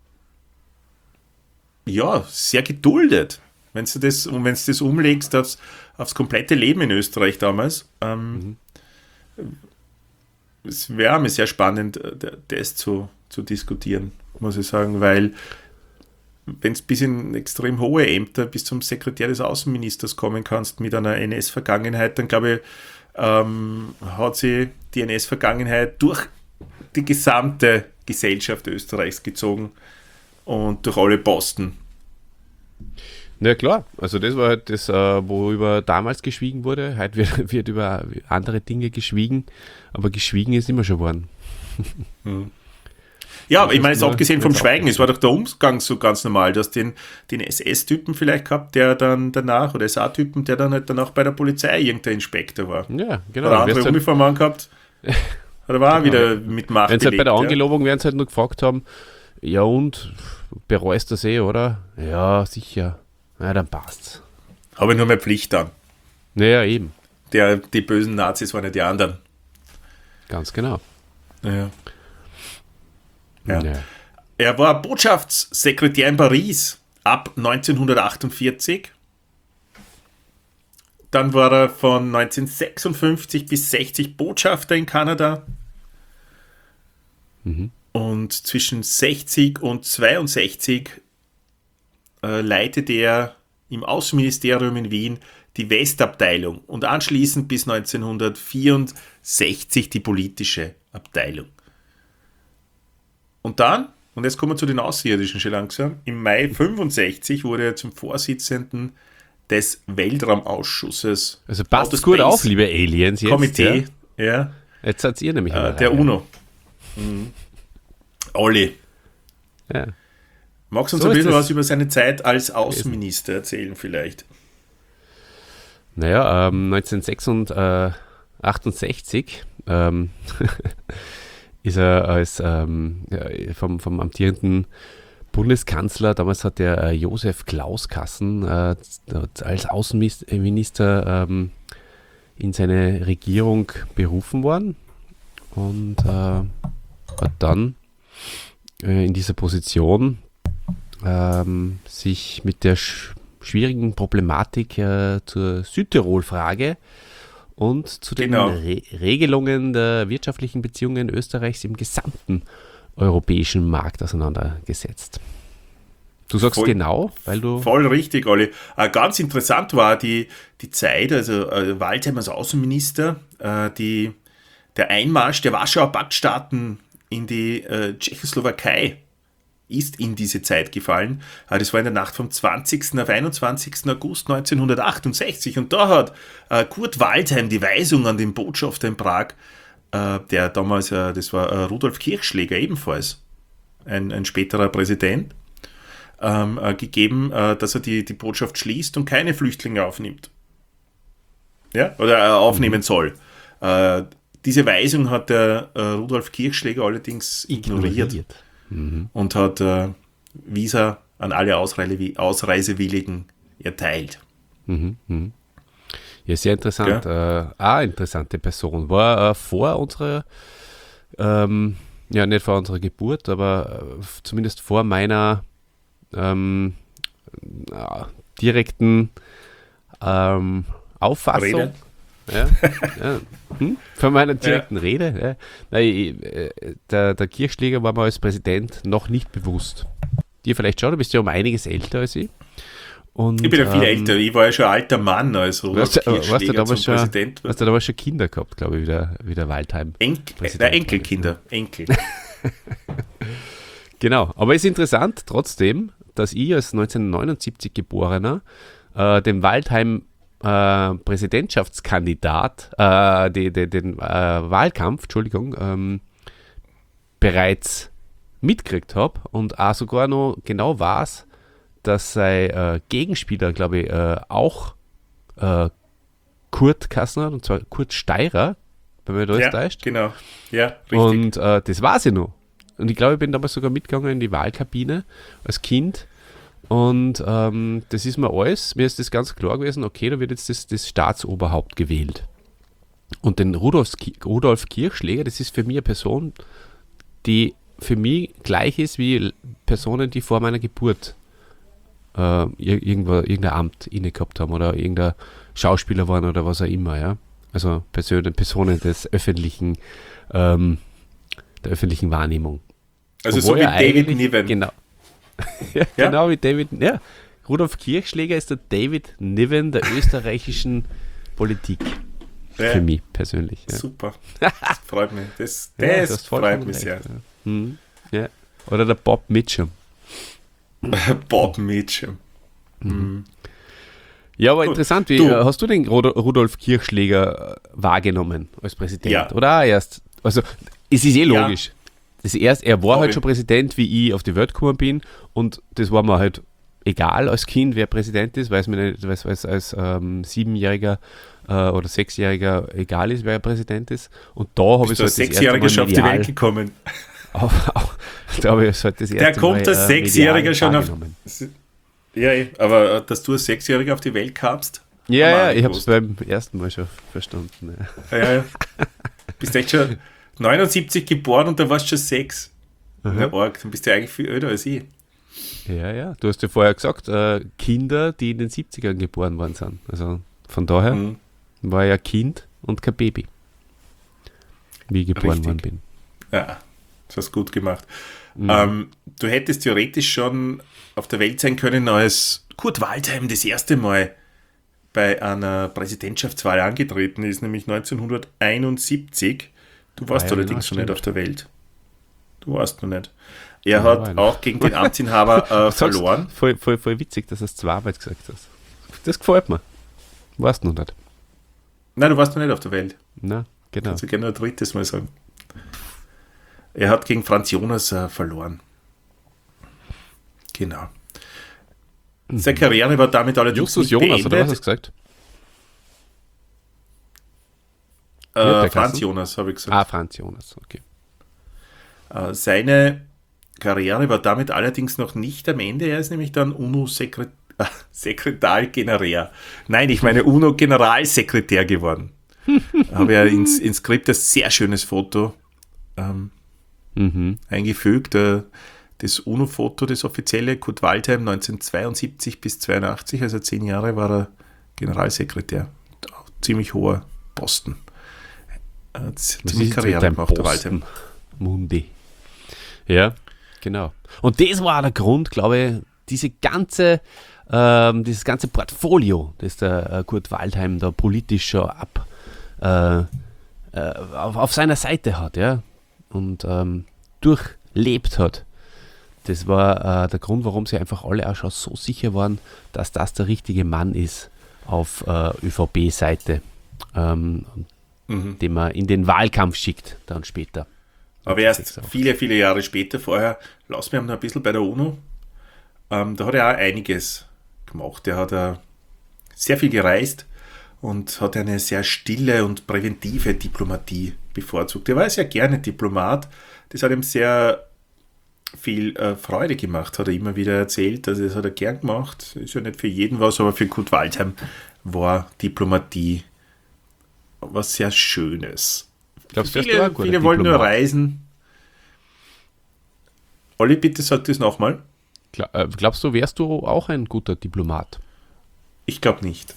ja, sehr geduldet. Wenn du das, und wenn du das umlegst aufs, aufs komplette Leben in Österreich damals, ähm, mhm. es wäre mir sehr spannend, das zu, zu diskutieren, muss ich sagen, weil wenn du bis in extrem hohe Ämter, bis zum Sekretär des Außenministers kommen kannst mit einer N S-Vergangenheit, dann glaube ich, ähm, hat sie die N S-Vergangenheit durch die gesamte Gesellschaft Österreichs gezogen und durch alle Posten. Na klar, also das war halt das, äh, worüber damals geschwiegen wurde. Heute wird, wird über andere Dinge geschwiegen, aber geschwiegen ist immer schon worden. Mhm. Ja, Das ich meine, ist jetzt nur- abgesehen vom jetzt Schweigen, auch- es war doch der Umgang so ganz normal, dass den, den S S-Typen vielleicht gehabt, der dann danach, oder S A-Typen, der dann halt danach bei der Polizei irgendein Inspektor war. Ja, genau. Oder Wär's andere halt- Uniform angehabt. Hat er war auch wieder mit Macht Wenn sie halt bei der belegt, Angelobung werden sie halt nur gefragt haben, ja und, bereust du das eh, oder? Ja, sicher. Na, dann passt's. ja. Habe ich nur mehr Pflicht an. Naja, eben. Der, die bösen Nazis waren ja die anderen. Ganz genau. Ja. Ja. Ja. Er war Botschaftssekretär in Paris ab neunzehnhundertachtundvierzig. Dann war er von neunzehnhundertsechsundfünfzig bis sechzig Botschafter in Kanada. Mhm. Und zwischen sechzig und zweiundsechzig äh, leitete er im Außenministerium in Wien die Westabteilung und anschließend bis neunzehnhundertvierundsechzig die politische Abteilung. Und dann, und jetzt kommen wir zu den Außerirdischen schon langsam, im Mai fünfundsechzig wurde er zum Vorsitzenden des Weltraumausschusses Also passt Outer gut Space auf, liebe Aliens jetzt. Komitee, Ja? ja, Jetzt seid ihr nämlich an äh, der Reihe. UNO. Mhm. Olli. Ja. Magst du uns So ein ist bisschen das was über seine Zeit als Außenminister erzählen vielleicht? Naja, ähm, neunzehnhundertsechsundachtundsechzig ähm, ist er als ähm, ja, vom, vom amtierenden Bundeskanzler, damals hat der äh, Josef Klauskassen äh, als Außenminister ähm, in seine Regierung berufen worden und äh, hat dann äh, in dieser Position ähm, sich mit der sch schwierigen Problematik äh, zur Südtirol-Frage und zu den Genau. Re Regelungen der wirtschaftlichen Beziehungen Österreichs im gesamten europäischen Markt auseinandergesetzt. Du sagst Voll- genau, weil du... Voll richtig, Olli. Äh, ganz interessant war die, die Zeit, also äh, Waldheim als Außenminister, äh, die, der Einmarsch der Warschauer Paktstaaten in die äh, Tschechoslowakei ist in diese Zeit gefallen. Äh, das war in der Nacht vom zwanzigsten auf einundzwanzigsten August neunzehnhundertachtundsechzig und da hat äh, Kurt Waldheim die Weisung an den Botschafter in Prag, äh, der damals, äh, das war äh, Rudolf Kirchschläger ebenfalls, ein, ein späterer Präsident, ähm, äh, gegeben, äh, dass er die, die Botschaft schließt und keine Flüchtlinge aufnimmt. Ja? Oder äh, aufnehmen Mhm. soll. Äh, diese Weisung hat der äh, Rudolf Kirchschläger allerdings ignoriert. Mhm. Und hat äh, Visa an alle Ausreise Ausreisewilligen erteilt. Mhm. Mhm. Ja, sehr interessant. Äh, eine interessante Person. War äh, vor unserer, ähm, ja nicht vor unserer Geburt, aber äh, zumindest vor meiner ähm, ja, direkten ähm, Auffassung. Rede. Ja, ja. Hm? Von meiner direkten ja. Rede. Ja. Nein, ich, äh, der, der Kirchschläger war mir als Präsident noch nicht bewusst. Dir vielleicht schon, du bist ja um einiges älter als ich. Und, ich bin ja viel ähm, älter, ich war ja schon ein alter Mann als Rudolf Hast du, Kirchschläger warst du damals zum schon, Präsident. hast du damals schon Kinder gehabt, glaube ich, wie der, wie der Waldheim. Enkel, Präsident. der Enkelkinder, Enkel. Genau, aber es ist interessant trotzdem, dass ich als neunzehnhundertneunundsiebzig Geborener äh, dem Waldheim äh, Präsidentschaftskandidat, äh, die, die, den äh, Wahlkampf, Entschuldigung, ähm, bereits mitgekriegt habe und auch sogar noch genau weiß, dass sein äh, Gegenspieler, glaube ich, äh, auch äh, Kurt Kassner hat, und zwar Kurt Steirer, wenn man da Ja, ist täuscht. genau. Ja, richtig. Und äh, das weiß ich noch. Und ich glaube, ich bin damals sogar mitgegangen in die Wahlkabine als Kind. Und ähm, das ist mir alles, mir ist das ganz klar gewesen, okay, da wird jetzt das, das Staatsoberhaupt gewählt. Und den Rudolf, Rudolf Kirchschläger, das ist für mich eine Person, die für mich gleich ist wie Personen, die vor meiner Geburt äh, irgendwo, irgendein Amt inne gehabt haben oder irgendein Schauspieler waren oder was auch immer, ja. Also Personen, Personen des öffentlichen, ähm, der öffentlichen Wahrnehmung. Also Obwohl so wie er David eigentlich- Niven. Genau. ja, Ja? genau wie David, ja. Rudolf Kirchschläger ist der David Niven der österreichischen Politik. Ja, Für mich persönlich. Ja. super. Das freut mich. Das, Ja, das du hast vollkommen freut mich sehr. recht, Ja. Mhm. Ja. Oder der Bob Mitchum. Bob Mitchum. Ja, aber Gut. interessant, wie Du- äh, hast du den Rud- Rudolf Kirchschläger äh, wahrgenommen als Präsident? Ja. Oder auch erst? Also, es ist eh Ja. logisch. Das erst, er war Hab halt ich. schon Präsident, wie ich auf die Welt gekommen bin, und das war mir halt egal als Kind, wer Präsident ist, weil es mir nicht, weil es, weil es als ähm, Siebenjähriger äh, oder Sechsjähriger egal ist, wer Präsident ist. Und da habe ich Bist so du halt als Sechsjähriger schon auf die Welt gekommen? Auf, auf, da habe ich halt das erste Der kommt Mal, als äh, Sechsjähriger medial schon auf. wahrgenommen. Ja, eh, aber äh, dass du als Sechsjähriger auf die Welt kamst? Ja, haben wir ja, auch ich nicht habe es beim ersten Mal schon verstanden. Ja. Ja, ja. Bist echt schon neunundsiebzig geboren und da warst du schon sechs. Na, arg, dann bist du eigentlich viel älter als ich. Ja, ja. Du hast ja vorher gesagt, äh, Kinder, die in den siebzigern geboren worden sind. Also von daher Mhm. war ich ja Kind und kein Baby, wie ich geboren Richtig. worden bin. Ja, das hast du gut gemacht. Mhm. Ähm, du hättest theoretisch schon auf der Welt sein können, als Kurt Waldheim das erste Mal bei einer Präsidentschaftswahl angetreten ist, nämlich neunzehnhunderteinundsiebzig. Du warst Ah ja, allerdings genau, noch nicht stimmt. auf der Welt. Du warst noch nicht. Er Ja, hat war ich noch. auch gegen den Amtsinhaber äh, Sagst- verloren. Voll, voll, voll witzig, dass du es zweimal gesagt hast. Das gefällt mir. Warst noch nicht. Nein, du warst noch nicht auf der Welt. Na, genau. Kannst du gerne noch ein drittes Mal sagen. Er hat gegen Franz Jonas äh, verloren. Genau. Seine Karriere war damit allerdings Justus nicht Jonas, beendet. oder was hast du gesagt? Äh, der Franz Kassen? Jonas, habe ich gesagt. Ah, Franz Jonas, okay. Äh, seine Karriere war damit allerdings noch nicht am Ende. Er ist nämlich dann UNO-Sekretariat. Nein, ich meine UNO-Generalsekretär geworden. Habe ja ins, ins Skript ein sehr schönes Foto ähm, Mhm. eingefügt. Äh, das UNO-Foto, das offizielle, Kurt Waldheim neunzehnhundertzweiundsiebzig bis zweiundachtzig, also zehn Jahre war er Generalsekretär. Auch ziemlich hoher Posten. Äh, Was ziemlich ist Karriere mit deinem gemacht, der Waldheim. Posten, Mundi. Ja, genau. Und das war der Grund, glaube ich, diese ganze, ähm, dieses ganze Portfolio, das der äh, Kurt Waldheim da politisch schon ab äh, äh, auf, auf seiner Seite hat, ja, und ähm, durchlebt hat. Das war äh, der Grund, warum sie einfach alle auch schon so sicher waren, dass das der richtige Mann ist auf äh, ÖVP-Seite, ähm, Mhm. den man in den Wahlkampf schickt, dann später. Aber erst viele, viele Jahre später, vorher, lassen wir ihn noch ein bisschen bei der UNO, ähm, da hat er auch einiges gemacht. Er hat äh, sehr viel gereist und hat eine sehr stille und präventive Diplomatie bevorzugt. Er war sehr gerne Diplomat. Das hat ihm sehr viel äh, Freude gemacht, hat er immer wieder erzählt. Also das hat er gern gemacht. Ist ja nicht für jeden was, aber für Kurt Waldheim war Diplomatie was sehr Schönes. Glaubst du, wärst du auch Viele, ein guter viele wollen nur Diplomat? reisen. Olli, bitte sag das nochmal. Gla- äh, Glaubst du, wärst du auch ein guter Diplomat? Ich glaube nicht.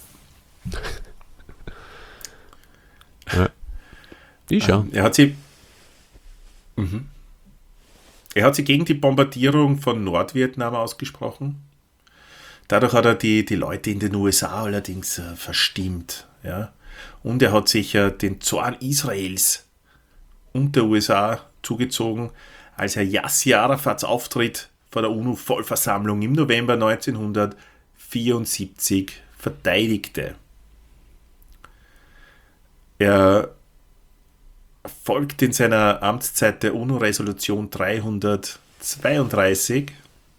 Ich schon. Ähm, er hat sie. Mhm. Er hat sich gegen die Bombardierung von Nordvietnam ausgesprochen. Dadurch hat er die, die Leute in den U S A allerdings äh, verstimmt. Ja? Und er hat sich äh, den Zorn Israels und der U S A zugezogen, als er Yasser Arafats Auftritt vor der UNO-Vollversammlung im November neunzehnhundertvierundsiebzig verteidigte. Er folgt in seiner Amtszeit der UNO-Resolution dreihundertzweiunddreißig.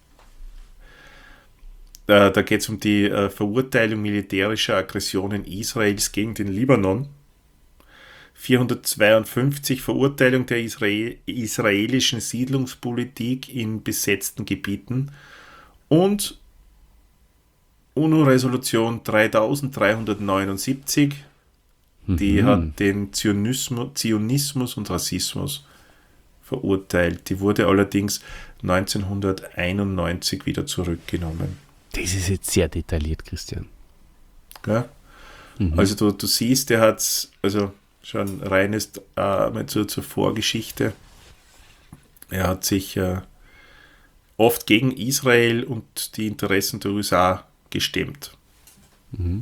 Äh, da geht es um die äh, Verurteilung militärischer Aggressionen Israels gegen den Libanon. vierhundertzweiundfünfzig Verurteilung der Israel israelischen Siedlungspolitik in besetzten Gebieten und UNO-Resolution dreitausenddreihundertneunundsiebzig, die Mhm. hat den Zionismus, Zionismus und Rassismus verurteilt. Die wurde allerdings neunzehnhunderteinundneunzig wieder zurückgenommen. Das ist jetzt sehr detailliert, Christian. Gell? Mhm. Also du, du siehst, der hat also schon reines äh, mal zur, zur Vorgeschichte. Er hat sich äh, oft gegen Israel und die Interessen der U S A gestemmt. Mhm.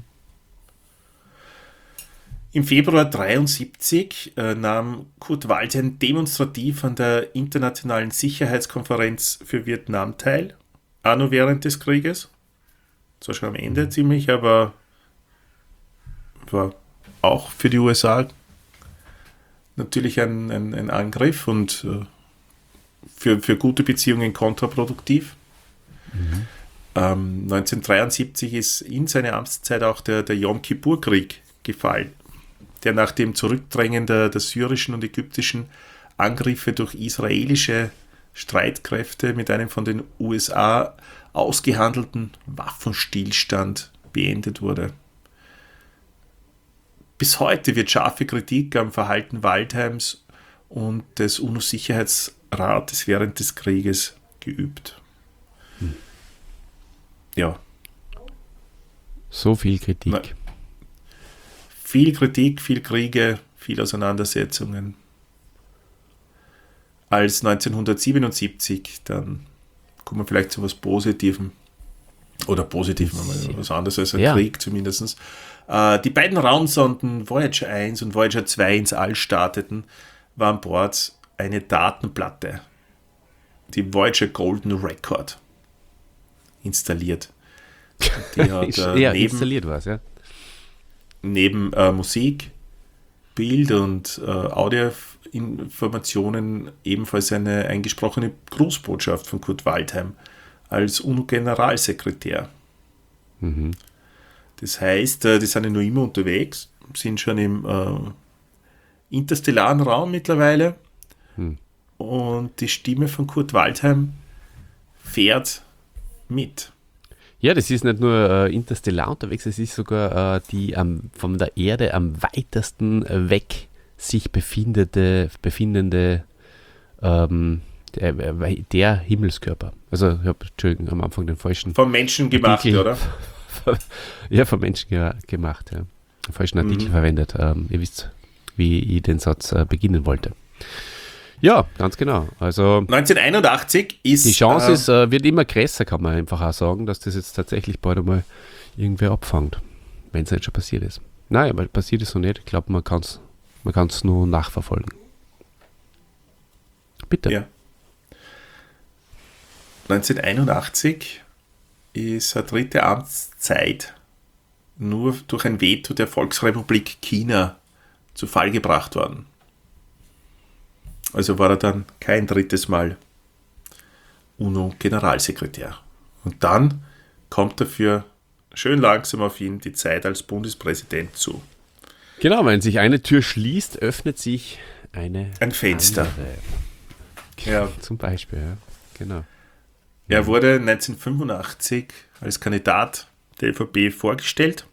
Im Februar neunzehnhundertdreiundsiebzig äh, nahm Kurt Waldheim demonstrativ an der Internationalen Sicherheitskonferenz für Vietnam teil, auch noch während des Krieges. Zwar schon am Ende ziemlich, aber war auch für die U S A natürlich ein, ein, ein Angriff und äh, für, für gute Beziehungen kontraproduktiv. Mhm. Ähm, neunzehnhundertdreiundsiebzig ist in seine Amtszeit auch der, der Yom Kippur-Krieg gefallen, der nach dem Zurückdrängen der, der syrischen und ägyptischen Angriffe durch israelische Streitkräfte mit einem von den U S A ausgehandelten Waffenstillstand beendet wurde. Bis heute wird scharfe Kritik am Verhalten Waldheims und des UNO-Sicherheitsrates während des Krieges geübt. Hm. Ja. So viel Kritik. Na, viel Kritik, viel Kriege, viel Auseinandersetzungen. Als neunzehnhundertsiebenundsiebzig, dann kommen wir vielleicht zu was Positivem. Oder Positivem, aber was anderes als ein Ja. Krieg zumindest. Äh, die beiden Raumsonden Voyager eins und Voyager zwei ins All starteten, war an Bord eine Datenplatte, die Voyager Golden Record, installiert. Die hat Ist- äh, ja, neben, installiert was, ja. neben äh, Musik, Bild und äh, Audioinformationen ebenfalls eine eingesprochene Grußbotschaft von Kurt Waldheim als UNO-Generalsekretär. Mhm. Das heißt, äh, die sind ja noch immer unterwegs, sind schon im äh, interstellaren Raum mittlerweile. Hm. Und die Stimme von Kurt Waldheim fährt mit. Ja, das ist nicht nur äh, interstellar unterwegs, es ist sogar äh, die am, von der Erde am weitesten weg sich befindende, befindende ähm, der, der Himmelskörper. Also ich habe, Entschuldigung, am Anfang den falschen Vom Menschen gemacht, Artikel, oder? Ja, vom Menschen ge- gemacht, ja. Den falschen Artikel Mhm. verwendet. Ähm, ihr wisst, wie ich den Satz äh, beginnen wollte. Ja, ganz genau. Also neunzehnhunderteinundachtzig ist... die Chance äh, ist, äh, wird immer größer, kann man einfach auch sagen, dass das jetzt tatsächlich bald einmal irgendwer abfängt, wenn es nicht schon passiert ist. Nein, aber passiert ist noch nicht. Ich glaube, man kann es man kann's nur nachverfolgen. Bitte. Ja. neunzehnhunderteinundachtzig ist eine dritte Amtszeit nur durch ein Veto der Volksrepublik China zu Fall gebracht worden. Also war er dann kein drittes Mal UNO-Generalsekretär. Und dann kommt dafür schön langsam auf ihn die Zeit als Bundespräsident zu. Genau, wenn sich eine Tür schließt, öffnet sich eine Ein Fenster. andere. Ja. Zum Beispiel, ja. Genau. Er wurde neunzehnhundertfünfundachtzig als Kandidat der ÖVP vorgestellt.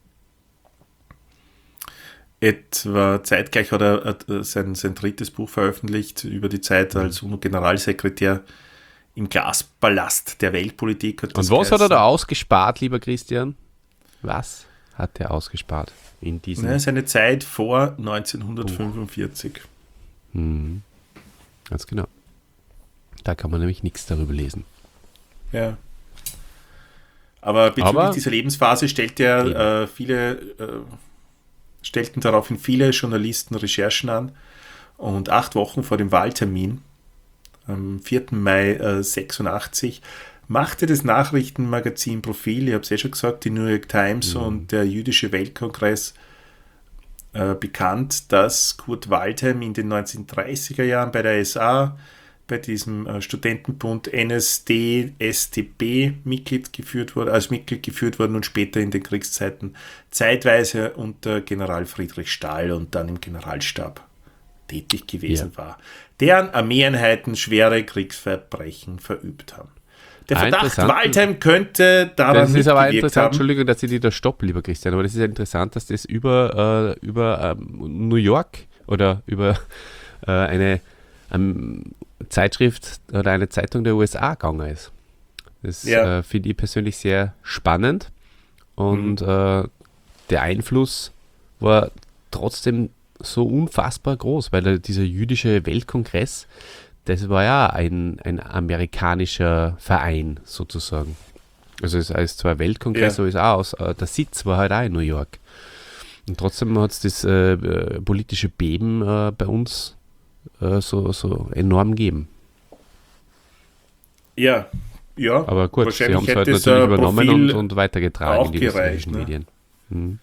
Etwa zeitgleich hat er äh, sein, sein drittes Buch veröffentlicht über die Zeit als UNO-Generalsekretär im Glaspalast der Weltpolitik. Hat das Und was hat er geheißen. da ausgespart, lieber Christian? Was hat er ausgespart in diesem... Ja, seine Zeit vor neunzehnhundertfünfundvierzig. Mhm. Ganz genau. Da kann man nämlich nichts darüber lesen. Ja. Aber bezüglich Aber- dieser Lebensphase stellt er äh, viele, äh, stellten daraufhin viele Journalisten Recherchen an. Und acht Wochen vor dem Wahltermin, am vierten Mai äh, sechsundachtzig, machte das Nachrichtenmagazin Profil, ich habe es eh schon gesagt, die New York Times Mhm. und der Jüdische Weltkongress äh, bekannt, dass Kurt Waldheim in den neunzehnhundertdreißiger Jahren bei der S A, bei diesem äh, Studentenbund N S D S T B Mitglied geführt wurde, als Mitglied geführt worden und später in den Kriegszeiten zeitweise unter General Friedrich Stahl und dann im Generalstab tätig gewesen Ja. war, deren Armeeeinheiten schwere Kriegsverbrechen verübt haben. Der Ah, Verdacht, interessant. Waldheim könnte daran Das ist aber mitgewirkt interessant, haben. Entschuldigung, dass ich dich da stoppe, lieber Christian, aber das ist ja interessant, dass das über, äh, über ähm, New York oder über äh, eine ähm, Zeitschrift oder eine Zeitung der U S A gegangen ist. Das Ja. äh, finde ich persönlich sehr spannend und Mhm. äh, der Einfluss war trotzdem so unfassbar groß, weil der, dieser jüdische Weltkongress, das war ja ein, ein amerikanischer Verein sozusagen. Also es heißt zwar Weltkongress, Ja. aber ist auch aus, äh, der Sitz war halt auch in New York. Und trotzdem hat es das äh, äh, politische Beben äh, bei uns äh, so, so enorm gegeben. Ja, ja. Aber gut, sie Wahrscheinlich haben es halt hätte es, natürlich äh, übernommen Profil und, und weitergetragen auch in die gereicht, österreichischen ne? Medien. Mhm.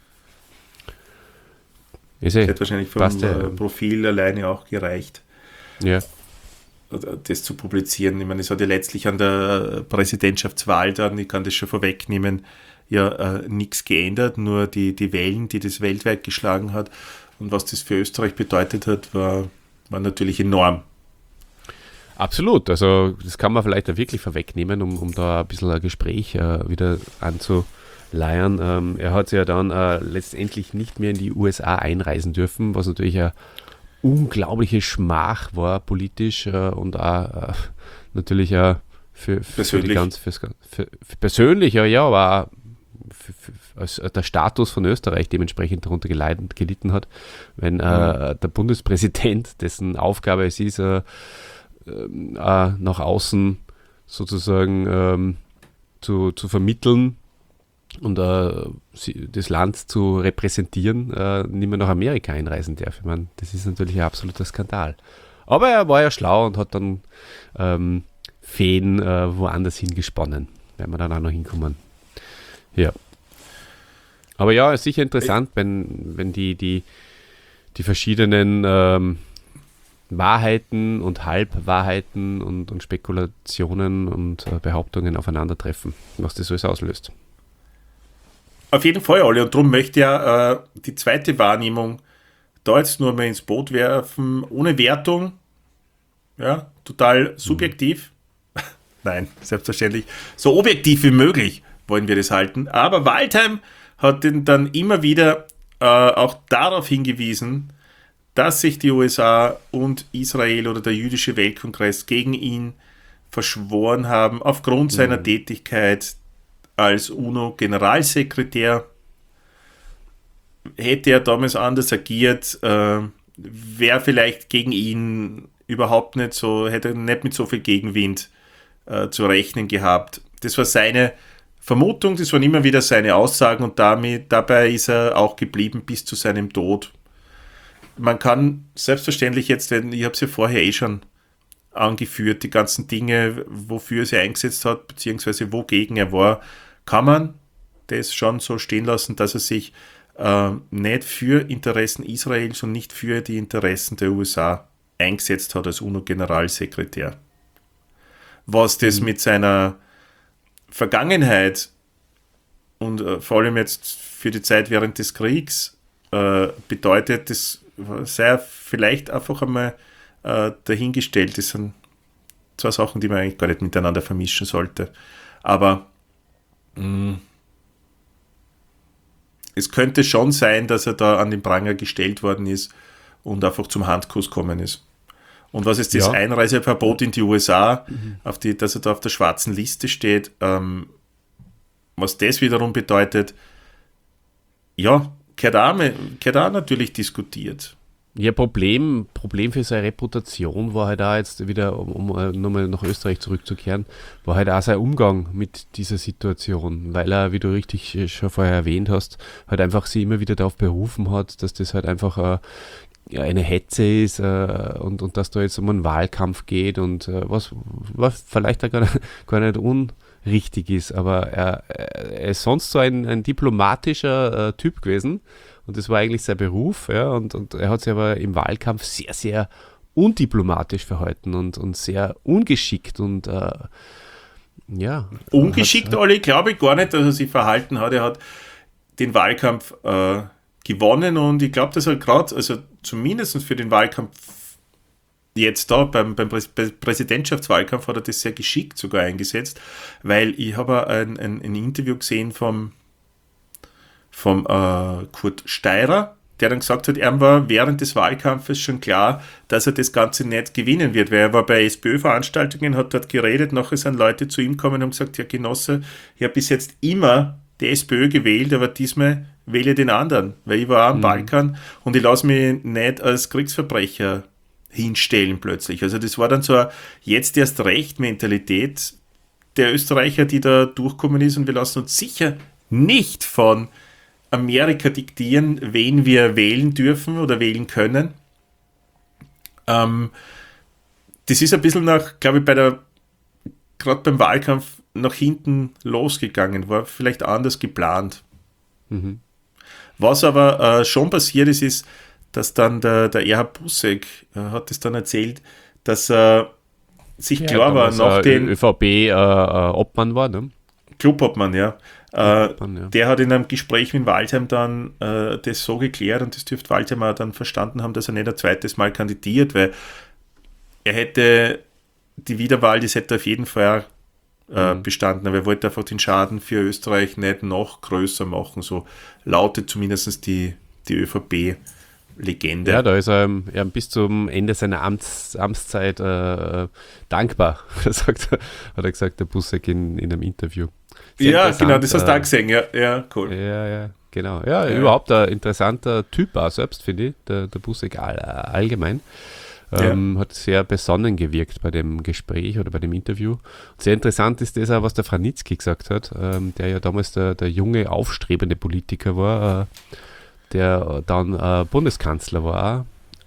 Ist eh, hätte wahrscheinlich vom passt ja. äh, Profil alleine auch gereicht, ja. das zu publizieren. Ich meine, es hat ja letztlich an der Präsidentschaftswahl dann, ich kann das schon vorwegnehmen, ja äh, nichts geändert, nur die, die Wellen, die das weltweit geschlagen hat und was das für Österreich bedeutet hat, war, war natürlich enorm. Absolut, also das kann man vielleicht auch wirklich vorwegnehmen, um, um da ein bisschen ein Gespräch äh, wieder anzuleiern. Ähm, er hat ja dann äh, letztendlich nicht mehr in die U S A einreisen dürfen, was natürlich eine unglaubliche Schmach war politisch äh, und auch äh, natürlich auch für, für, für die Persönlich. ganz fürs, für, für persönlich, ja, ja, aber auch für, für, als der Status von Österreich dementsprechend darunter geleiden, gelitten hat, wenn äh, der Bundespräsident, dessen Aufgabe es ist, äh, ähm, äh, nach außen sozusagen ähm, zu, zu vermitteln und äh, sie, das Land zu repräsentieren, äh, nicht mehr nach Amerika einreisen darf. Ich meine, das ist natürlich ein absoluter Skandal. Aber er war ja schlau und hat dann ähm, Fäden äh, woanders hingesponnen. Werden wir dann auch noch hinkommen. Ja. Aber ja, ist sicher interessant, wenn, wenn die, die, die verschiedenen ähm, Wahrheiten und Halbwahrheiten und, und Spekulationen und äh, Behauptungen aufeinandertreffen, was das alles auslöst. Auf jeden Fall, Olli, und darum möchte ich ja äh, die zweite Wahrnehmung da jetzt nur mal ins Boot werfen, ohne Wertung, ja, total subjektiv. Mhm. Nein, selbstverständlich, so objektiv wie möglich wollen wir das halten, aber Waldheim hat dann immer wieder äh, auch darauf hingewiesen, dass sich die U S A und Israel oder der jüdische Weltkongress gegen ihn verschworen haben, aufgrund mhm. seiner Tätigkeit als UNO-Generalsekretär. Hätte er damals anders agiert, äh, wäre vielleicht gegen ihn überhaupt nicht so, hätte er nicht mit so viel Gegenwind äh, zu rechnen gehabt. Das war seine Vermutung, das waren immer wieder seine Aussagen und damit, dabei ist er auch geblieben bis zu seinem Tod. Man kann selbstverständlich jetzt, wenn, ich habe es ja vorher eh schon angeführt, die ganzen Dinge, wofür er sich eingesetzt hat, beziehungsweise wogegen er war, kann man das schon so stehen lassen, dass er sich äh, nicht für Interessen Israels und nicht für die Interessen der U S A eingesetzt hat als UNO-Generalsekretär. Was das mhm. mit seiner Vergangenheit und äh, vor allem jetzt für die Zeit während des Kriegs äh, bedeutet, das sei vielleicht einfach einmal äh, dahingestellt. Das sind zwei Sachen, die man eigentlich gar nicht miteinander vermischen sollte. Aber mh, es könnte schon sein, dass er da an den Pranger gestellt worden ist und einfach zum Handkuss gekommen ist. Und was ist das ja. Einreiseverbot in die U S A, mhm. auf die, dass er da auf der schwarzen Liste steht, ähm, was das wiederum bedeutet, ja, gehört auch, gehört auch natürlich diskutiert. Ja, Problem, Problem für seine Reputation war halt auch jetzt wieder, um, um nochmal nach Österreich zurückzukehren, war halt auch sein Umgang mit dieser Situation, weil er, wie du richtig schon vorher erwähnt hast, halt einfach sie immer wieder darauf berufen hat, dass das halt einfach äh, ja, eine Hetze ist äh, und, und dass da jetzt um einen Wahlkampf geht und äh, was, was vielleicht auch gar nicht, gar nicht unrichtig ist, aber er, er ist sonst so ein, ein diplomatischer äh, Typ gewesen und das war eigentlich sein Beruf, ja, und, und er hat sich aber im Wahlkampf sehr, sehr undiplomatisch verhalten und, und sehr ungeschickt und äh, ja. Ungeschickt, Olli, glaube ich gar nicht, dass er sich verhalten hat. Er hat den Wahlkampf äh, gewonnen und ich glaube, dass er gerade, also zumindest für den Wahlkampf jetzt da, beim, beim Prä- Präsidentschaftswahlkampf hat er das sehr geschickt sogar eingesetzt, weil ich habe ein, ein, ein Interview gesehen vom, vom äh, Kurt Steirer, der dann gesagt hat, er war während des Wahlkampfes schon klar, dass er das Ganze nicht gewinnen wird, weil er war bei SPÖ-Veranstaltungen, hat dort geredet, nachher sind Leute zu ihm gekommen und haben gesagt, ja Genosse, ich habe bis jetzt immer die SPÖ gewählt, aber diesmal wähle den anderen, weil ich war auch am mhm. Balkan und ich lasse mich nicht als Kriegsverbrecher hinstellen plötzlich. Also das war dann so eine jetzt erst recht Mentalität der Österreicher, die da durchkommen ist und wir lassen uns sicher nicht von Amerika diktieren, wen wir wählen dürfen oder wählen können. Ähm, das ist ein bisschen nach, glaube ich, bei der, gerade beim Wahlkampf nach hinten losgegangen, war vielleicht anders geplant. Mhm. Was aber äh, schon passiert ist, ist, dass dann der, der Erhard Busseck äh, hat es dann erzählt, dass äh, sich ja, klar war, nach den ÖVP-Obmann äh, war, ne? Clubobmann, ja. Äh, Obmann, ja. Der hat in einem Gespräch mit Waldheim dann äh, das so geklärt und das dürfte Waldheim auch dann verstanden haben, dass er nicht ein zweites Mal kandidiert, weil er hätte die Wiederwahl, das hätte auf jeden Fall äh, mhm. bestanden, aber er wollte einfach den Schaden für Österreich nicht noch größer machen, so lautet zumindest die, die ÖVP-Legende. Ja, da ist er ähm, ja, bis zum Ende seiner Amts, Amtszeit äh, dankbar, sagt, hat er gesagt, der Busseck in, in einem Interview. Sehr ja, genau, das hast du auch gesehen, ja, ja, cool. Ja, ja, genau. Ja, ja, überhaupt ein interessanter Typ auch selbst, finde ich, der, der Busseck all, allgemein. Ähm, ja. Hat sehr besonnen gewirkt bei dem Gespräch oder bei dem Interview. Sehr interessant ist das auch, was der Franitzky gesagt hat, ähm, der ja damals der, der junge, aufstrebende Politiker war, äh, der dann äh, Bundeskanzler war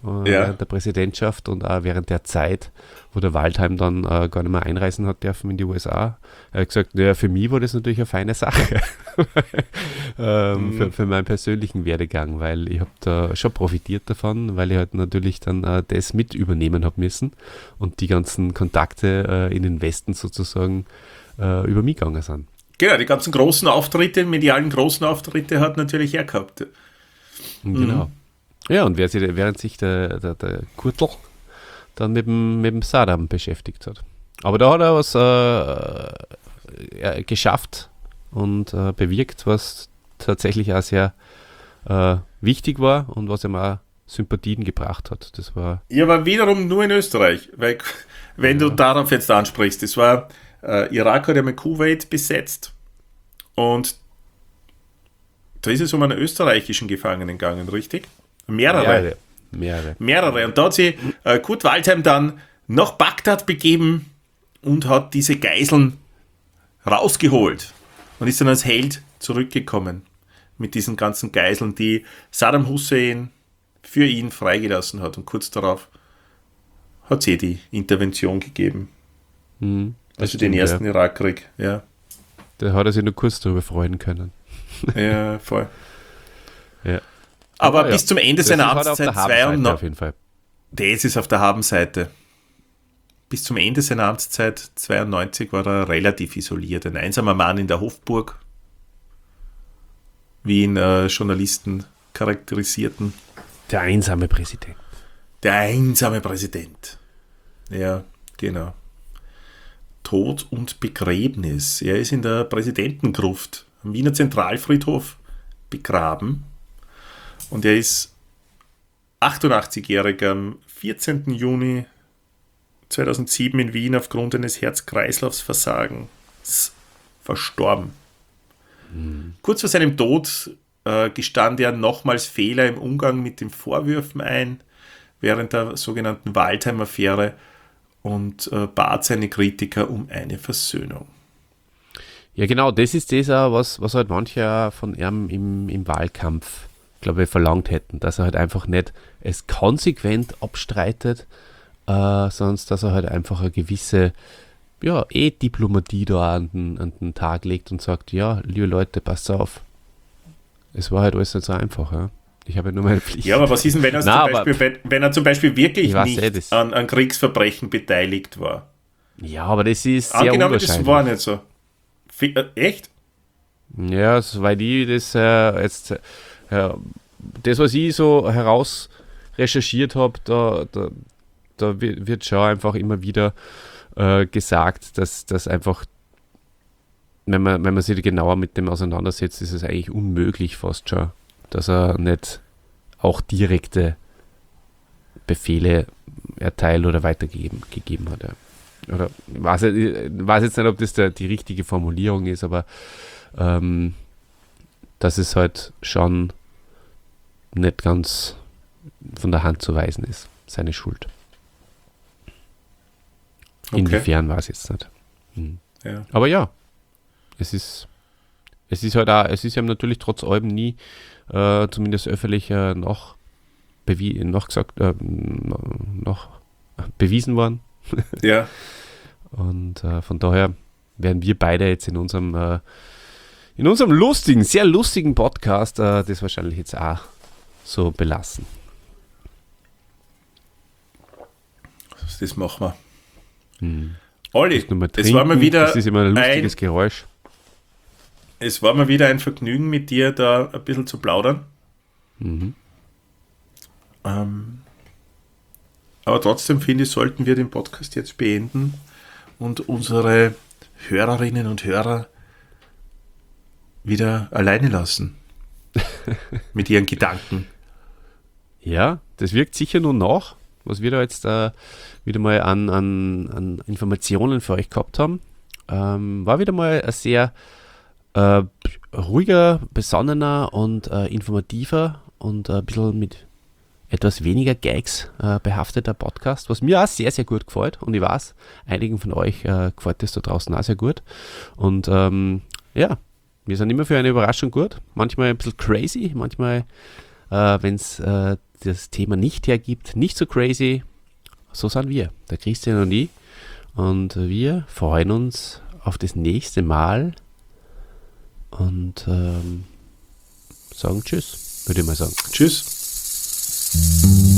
äh, Ja. während der Präsidentschaft und auch während der Zeit, wo der Waldheim dann äh, gar nicht mehr einreisen hat dürfen in die U S A. Er hat gesagt, naja, für mich war das natürlich eine feine Sache. ähm, Mhm. für, für meinen persönlichen Werdegang, weil ich habe da schon profitiert davon, weil ich halt natürlich dann äh, das mit übernehmen habe müssen und die ganzen Kontakte äh, in den Westen sozusagen äh, über mich gegangen sind. Genau, die ganzen großen Auftritte, medialen großen Auftritte hat natürlich er gehabt. Genau. Ja, und wer sich, während sich der, der, der Kurtl dann mit dem, mit dem Saddam beschäftigt hat. Aber da hat er was äh, äh, geschafft und äh, bewirkt, was tatsächlich auch sehr äh, wichtig war und was ihm auch Sympathien gebracht hat. Das war Ja, aber wiederum nur in Österreich, weil wenn Ja. du darauf jetzt ansprichst, das war, äh, Irak hat ja mal Kuwait besetzt und da ist es um einen österreichischen Gefangenen gegangen, richtig? Mehrere. mehrere. mehrere. Mehrere. Und da hat sich äh, Kurt Waldheim dann nach Bagdad begeben und hat diese Geiseln rausgeholt und ist dann als Held zurückgekommen mit diesen ganzen Geiseln, die Saddam Hussein für ihn freigelassen hat. Und kurz darauf hat es eh die Intervention gegeben. Mhm, das Also den stimmt, ersten ja. Irakkrieg. Ja, Da hat er sich nur kurz darüber freuen können. ja, voll. Ja. Aber Aber ja, bis zum Ende Das seiner ist halt auf der Amtszeit Habenseite zweiundneunzig, auf jeden Fall. das ist auf der Habenseite. Bis zum Ende seiner Amtszeit zweiundneunzig war er relativ isoliert. Ein einsamer Mann in der Hofburg, wie ihn äh, Journalisten charakterisierten. Der einsame Präsident. Der einsame Präsident. Ja, genau. Tod und Begräbnis. Er ist in der Präsidentengruft am Wiener Zentralfriedhof begraben. Und er ist achtundachtzigjährig am vierzehnten Juni zweitausendsieben in Wien aufgrund eines Herz-Kreislauf-Versagens verstorben. Kurz vor seinem Tod äh, gestand er nochmals Fehler im Umgang mit den Vorwürfen ein, während der sogenannten Waldheim-Affäre und äh, bat seine Kritiker um eine Versöhnung. Ja, genau, das ist das auch, was, was halt manche auch von ihm im, im Wahlkampf, glaube ich, verlangt hätten, dass er halt einfach nicht es konsequent abstreitet, äh, sondern dass er halt einfach eine gewisse, ja, eh Diplomatie da an den, an den Tag legt und sagt, ja, liebe Leute, passt auf. Es war halt alles nicht so einfach, ja. Ich habe ja nur meine Pflicht. Ja, aber was ist denn, wenn er, Na, zum, aber- Beispiel, wenn, wenn er zum Beispiel wirklich Ich weiß eh, nicht das- an, an Kriegsverbrechen beteiligt war? Ja, aber das ist sehr Angenommen, das unwahrscheinlich. war nicht so. Fi- äh, Echt? Ja, soweit ich das äh, jetzt, äh, das, was ich so heraus recherchiert habe, da, da, da wi- wird schon einfach immer wieder äh, gesagt, dass das einfach, wenn man, wenn man sich genauer mit dem auseinandersetzt, ist es eigentlich unmöglich fast schon, dass er nicht auch direkte Befehle erteilt oder weitergegeben gegeben hat. Ja. Oder ich weiß, ich weiß jetzt nicht, ob das der, die richtige Formulierung ist, aber ähm, dass es halt schon nicht ganz von der Hand zu weisen ist, seine Schuld. Okay. Inwiefern weiß ich jetzt nicht. Hm. Ja. Aber ja, es ist, es ist halt auch, es ist ja natürlich trotz allem nie, äh, zumindest öffentlich äh, noch, bewie noch gesagt, äh, noch bewiesen worden. Ja. Und äh, von daher werden wir beide jetzt in unserem, äh, in unserem lustigen, sehr lustigen Podcast äh, das wahrscheinlich jetzt auch so belassen. Das machen wir. Hm. Olli, Nur mal es war mal trinken, wieder das ist immer ein lustiges ein, Geräusch. es war mal wieder ein Vergnügen, mit dir da ein bisschen zu plaudern. Mhm. Ähm, aber trotzdem finde ich, sollten wir den Podcast jetzt beenden und unsere Hörerinnen und Hörer wieder alleine lassen. Mit ihren Gedanken. Ja, das wirkt sicher nur nach, was wir da jetzt äh, wieder mal an, an, an Informationen für euch gehabt haben. Ähm, war wieder mal ein sehr äh, ruhiger, besonnener und äh, informativer und äh, ein bisschen mit etwas weniger Gags äh, behafteter Podcast, was mir auch sehr, sehr gut gefällt. Und ich weiß, einigen von euch äh, gefällt das da draußen auch sehr gut. Und ähm, ja, wir sind immer für eine Überraschung gut. Manchmal ein bisschen crazy, manchmal, äh, wenn es äh, das Thema nicht hergibt, nicht so crazy. So sind wir, der Christian und ich. Und wir freuen uns auf das nächste Mal und ähm, sagen Tschüss, würde ich mal sagen. Tschüss.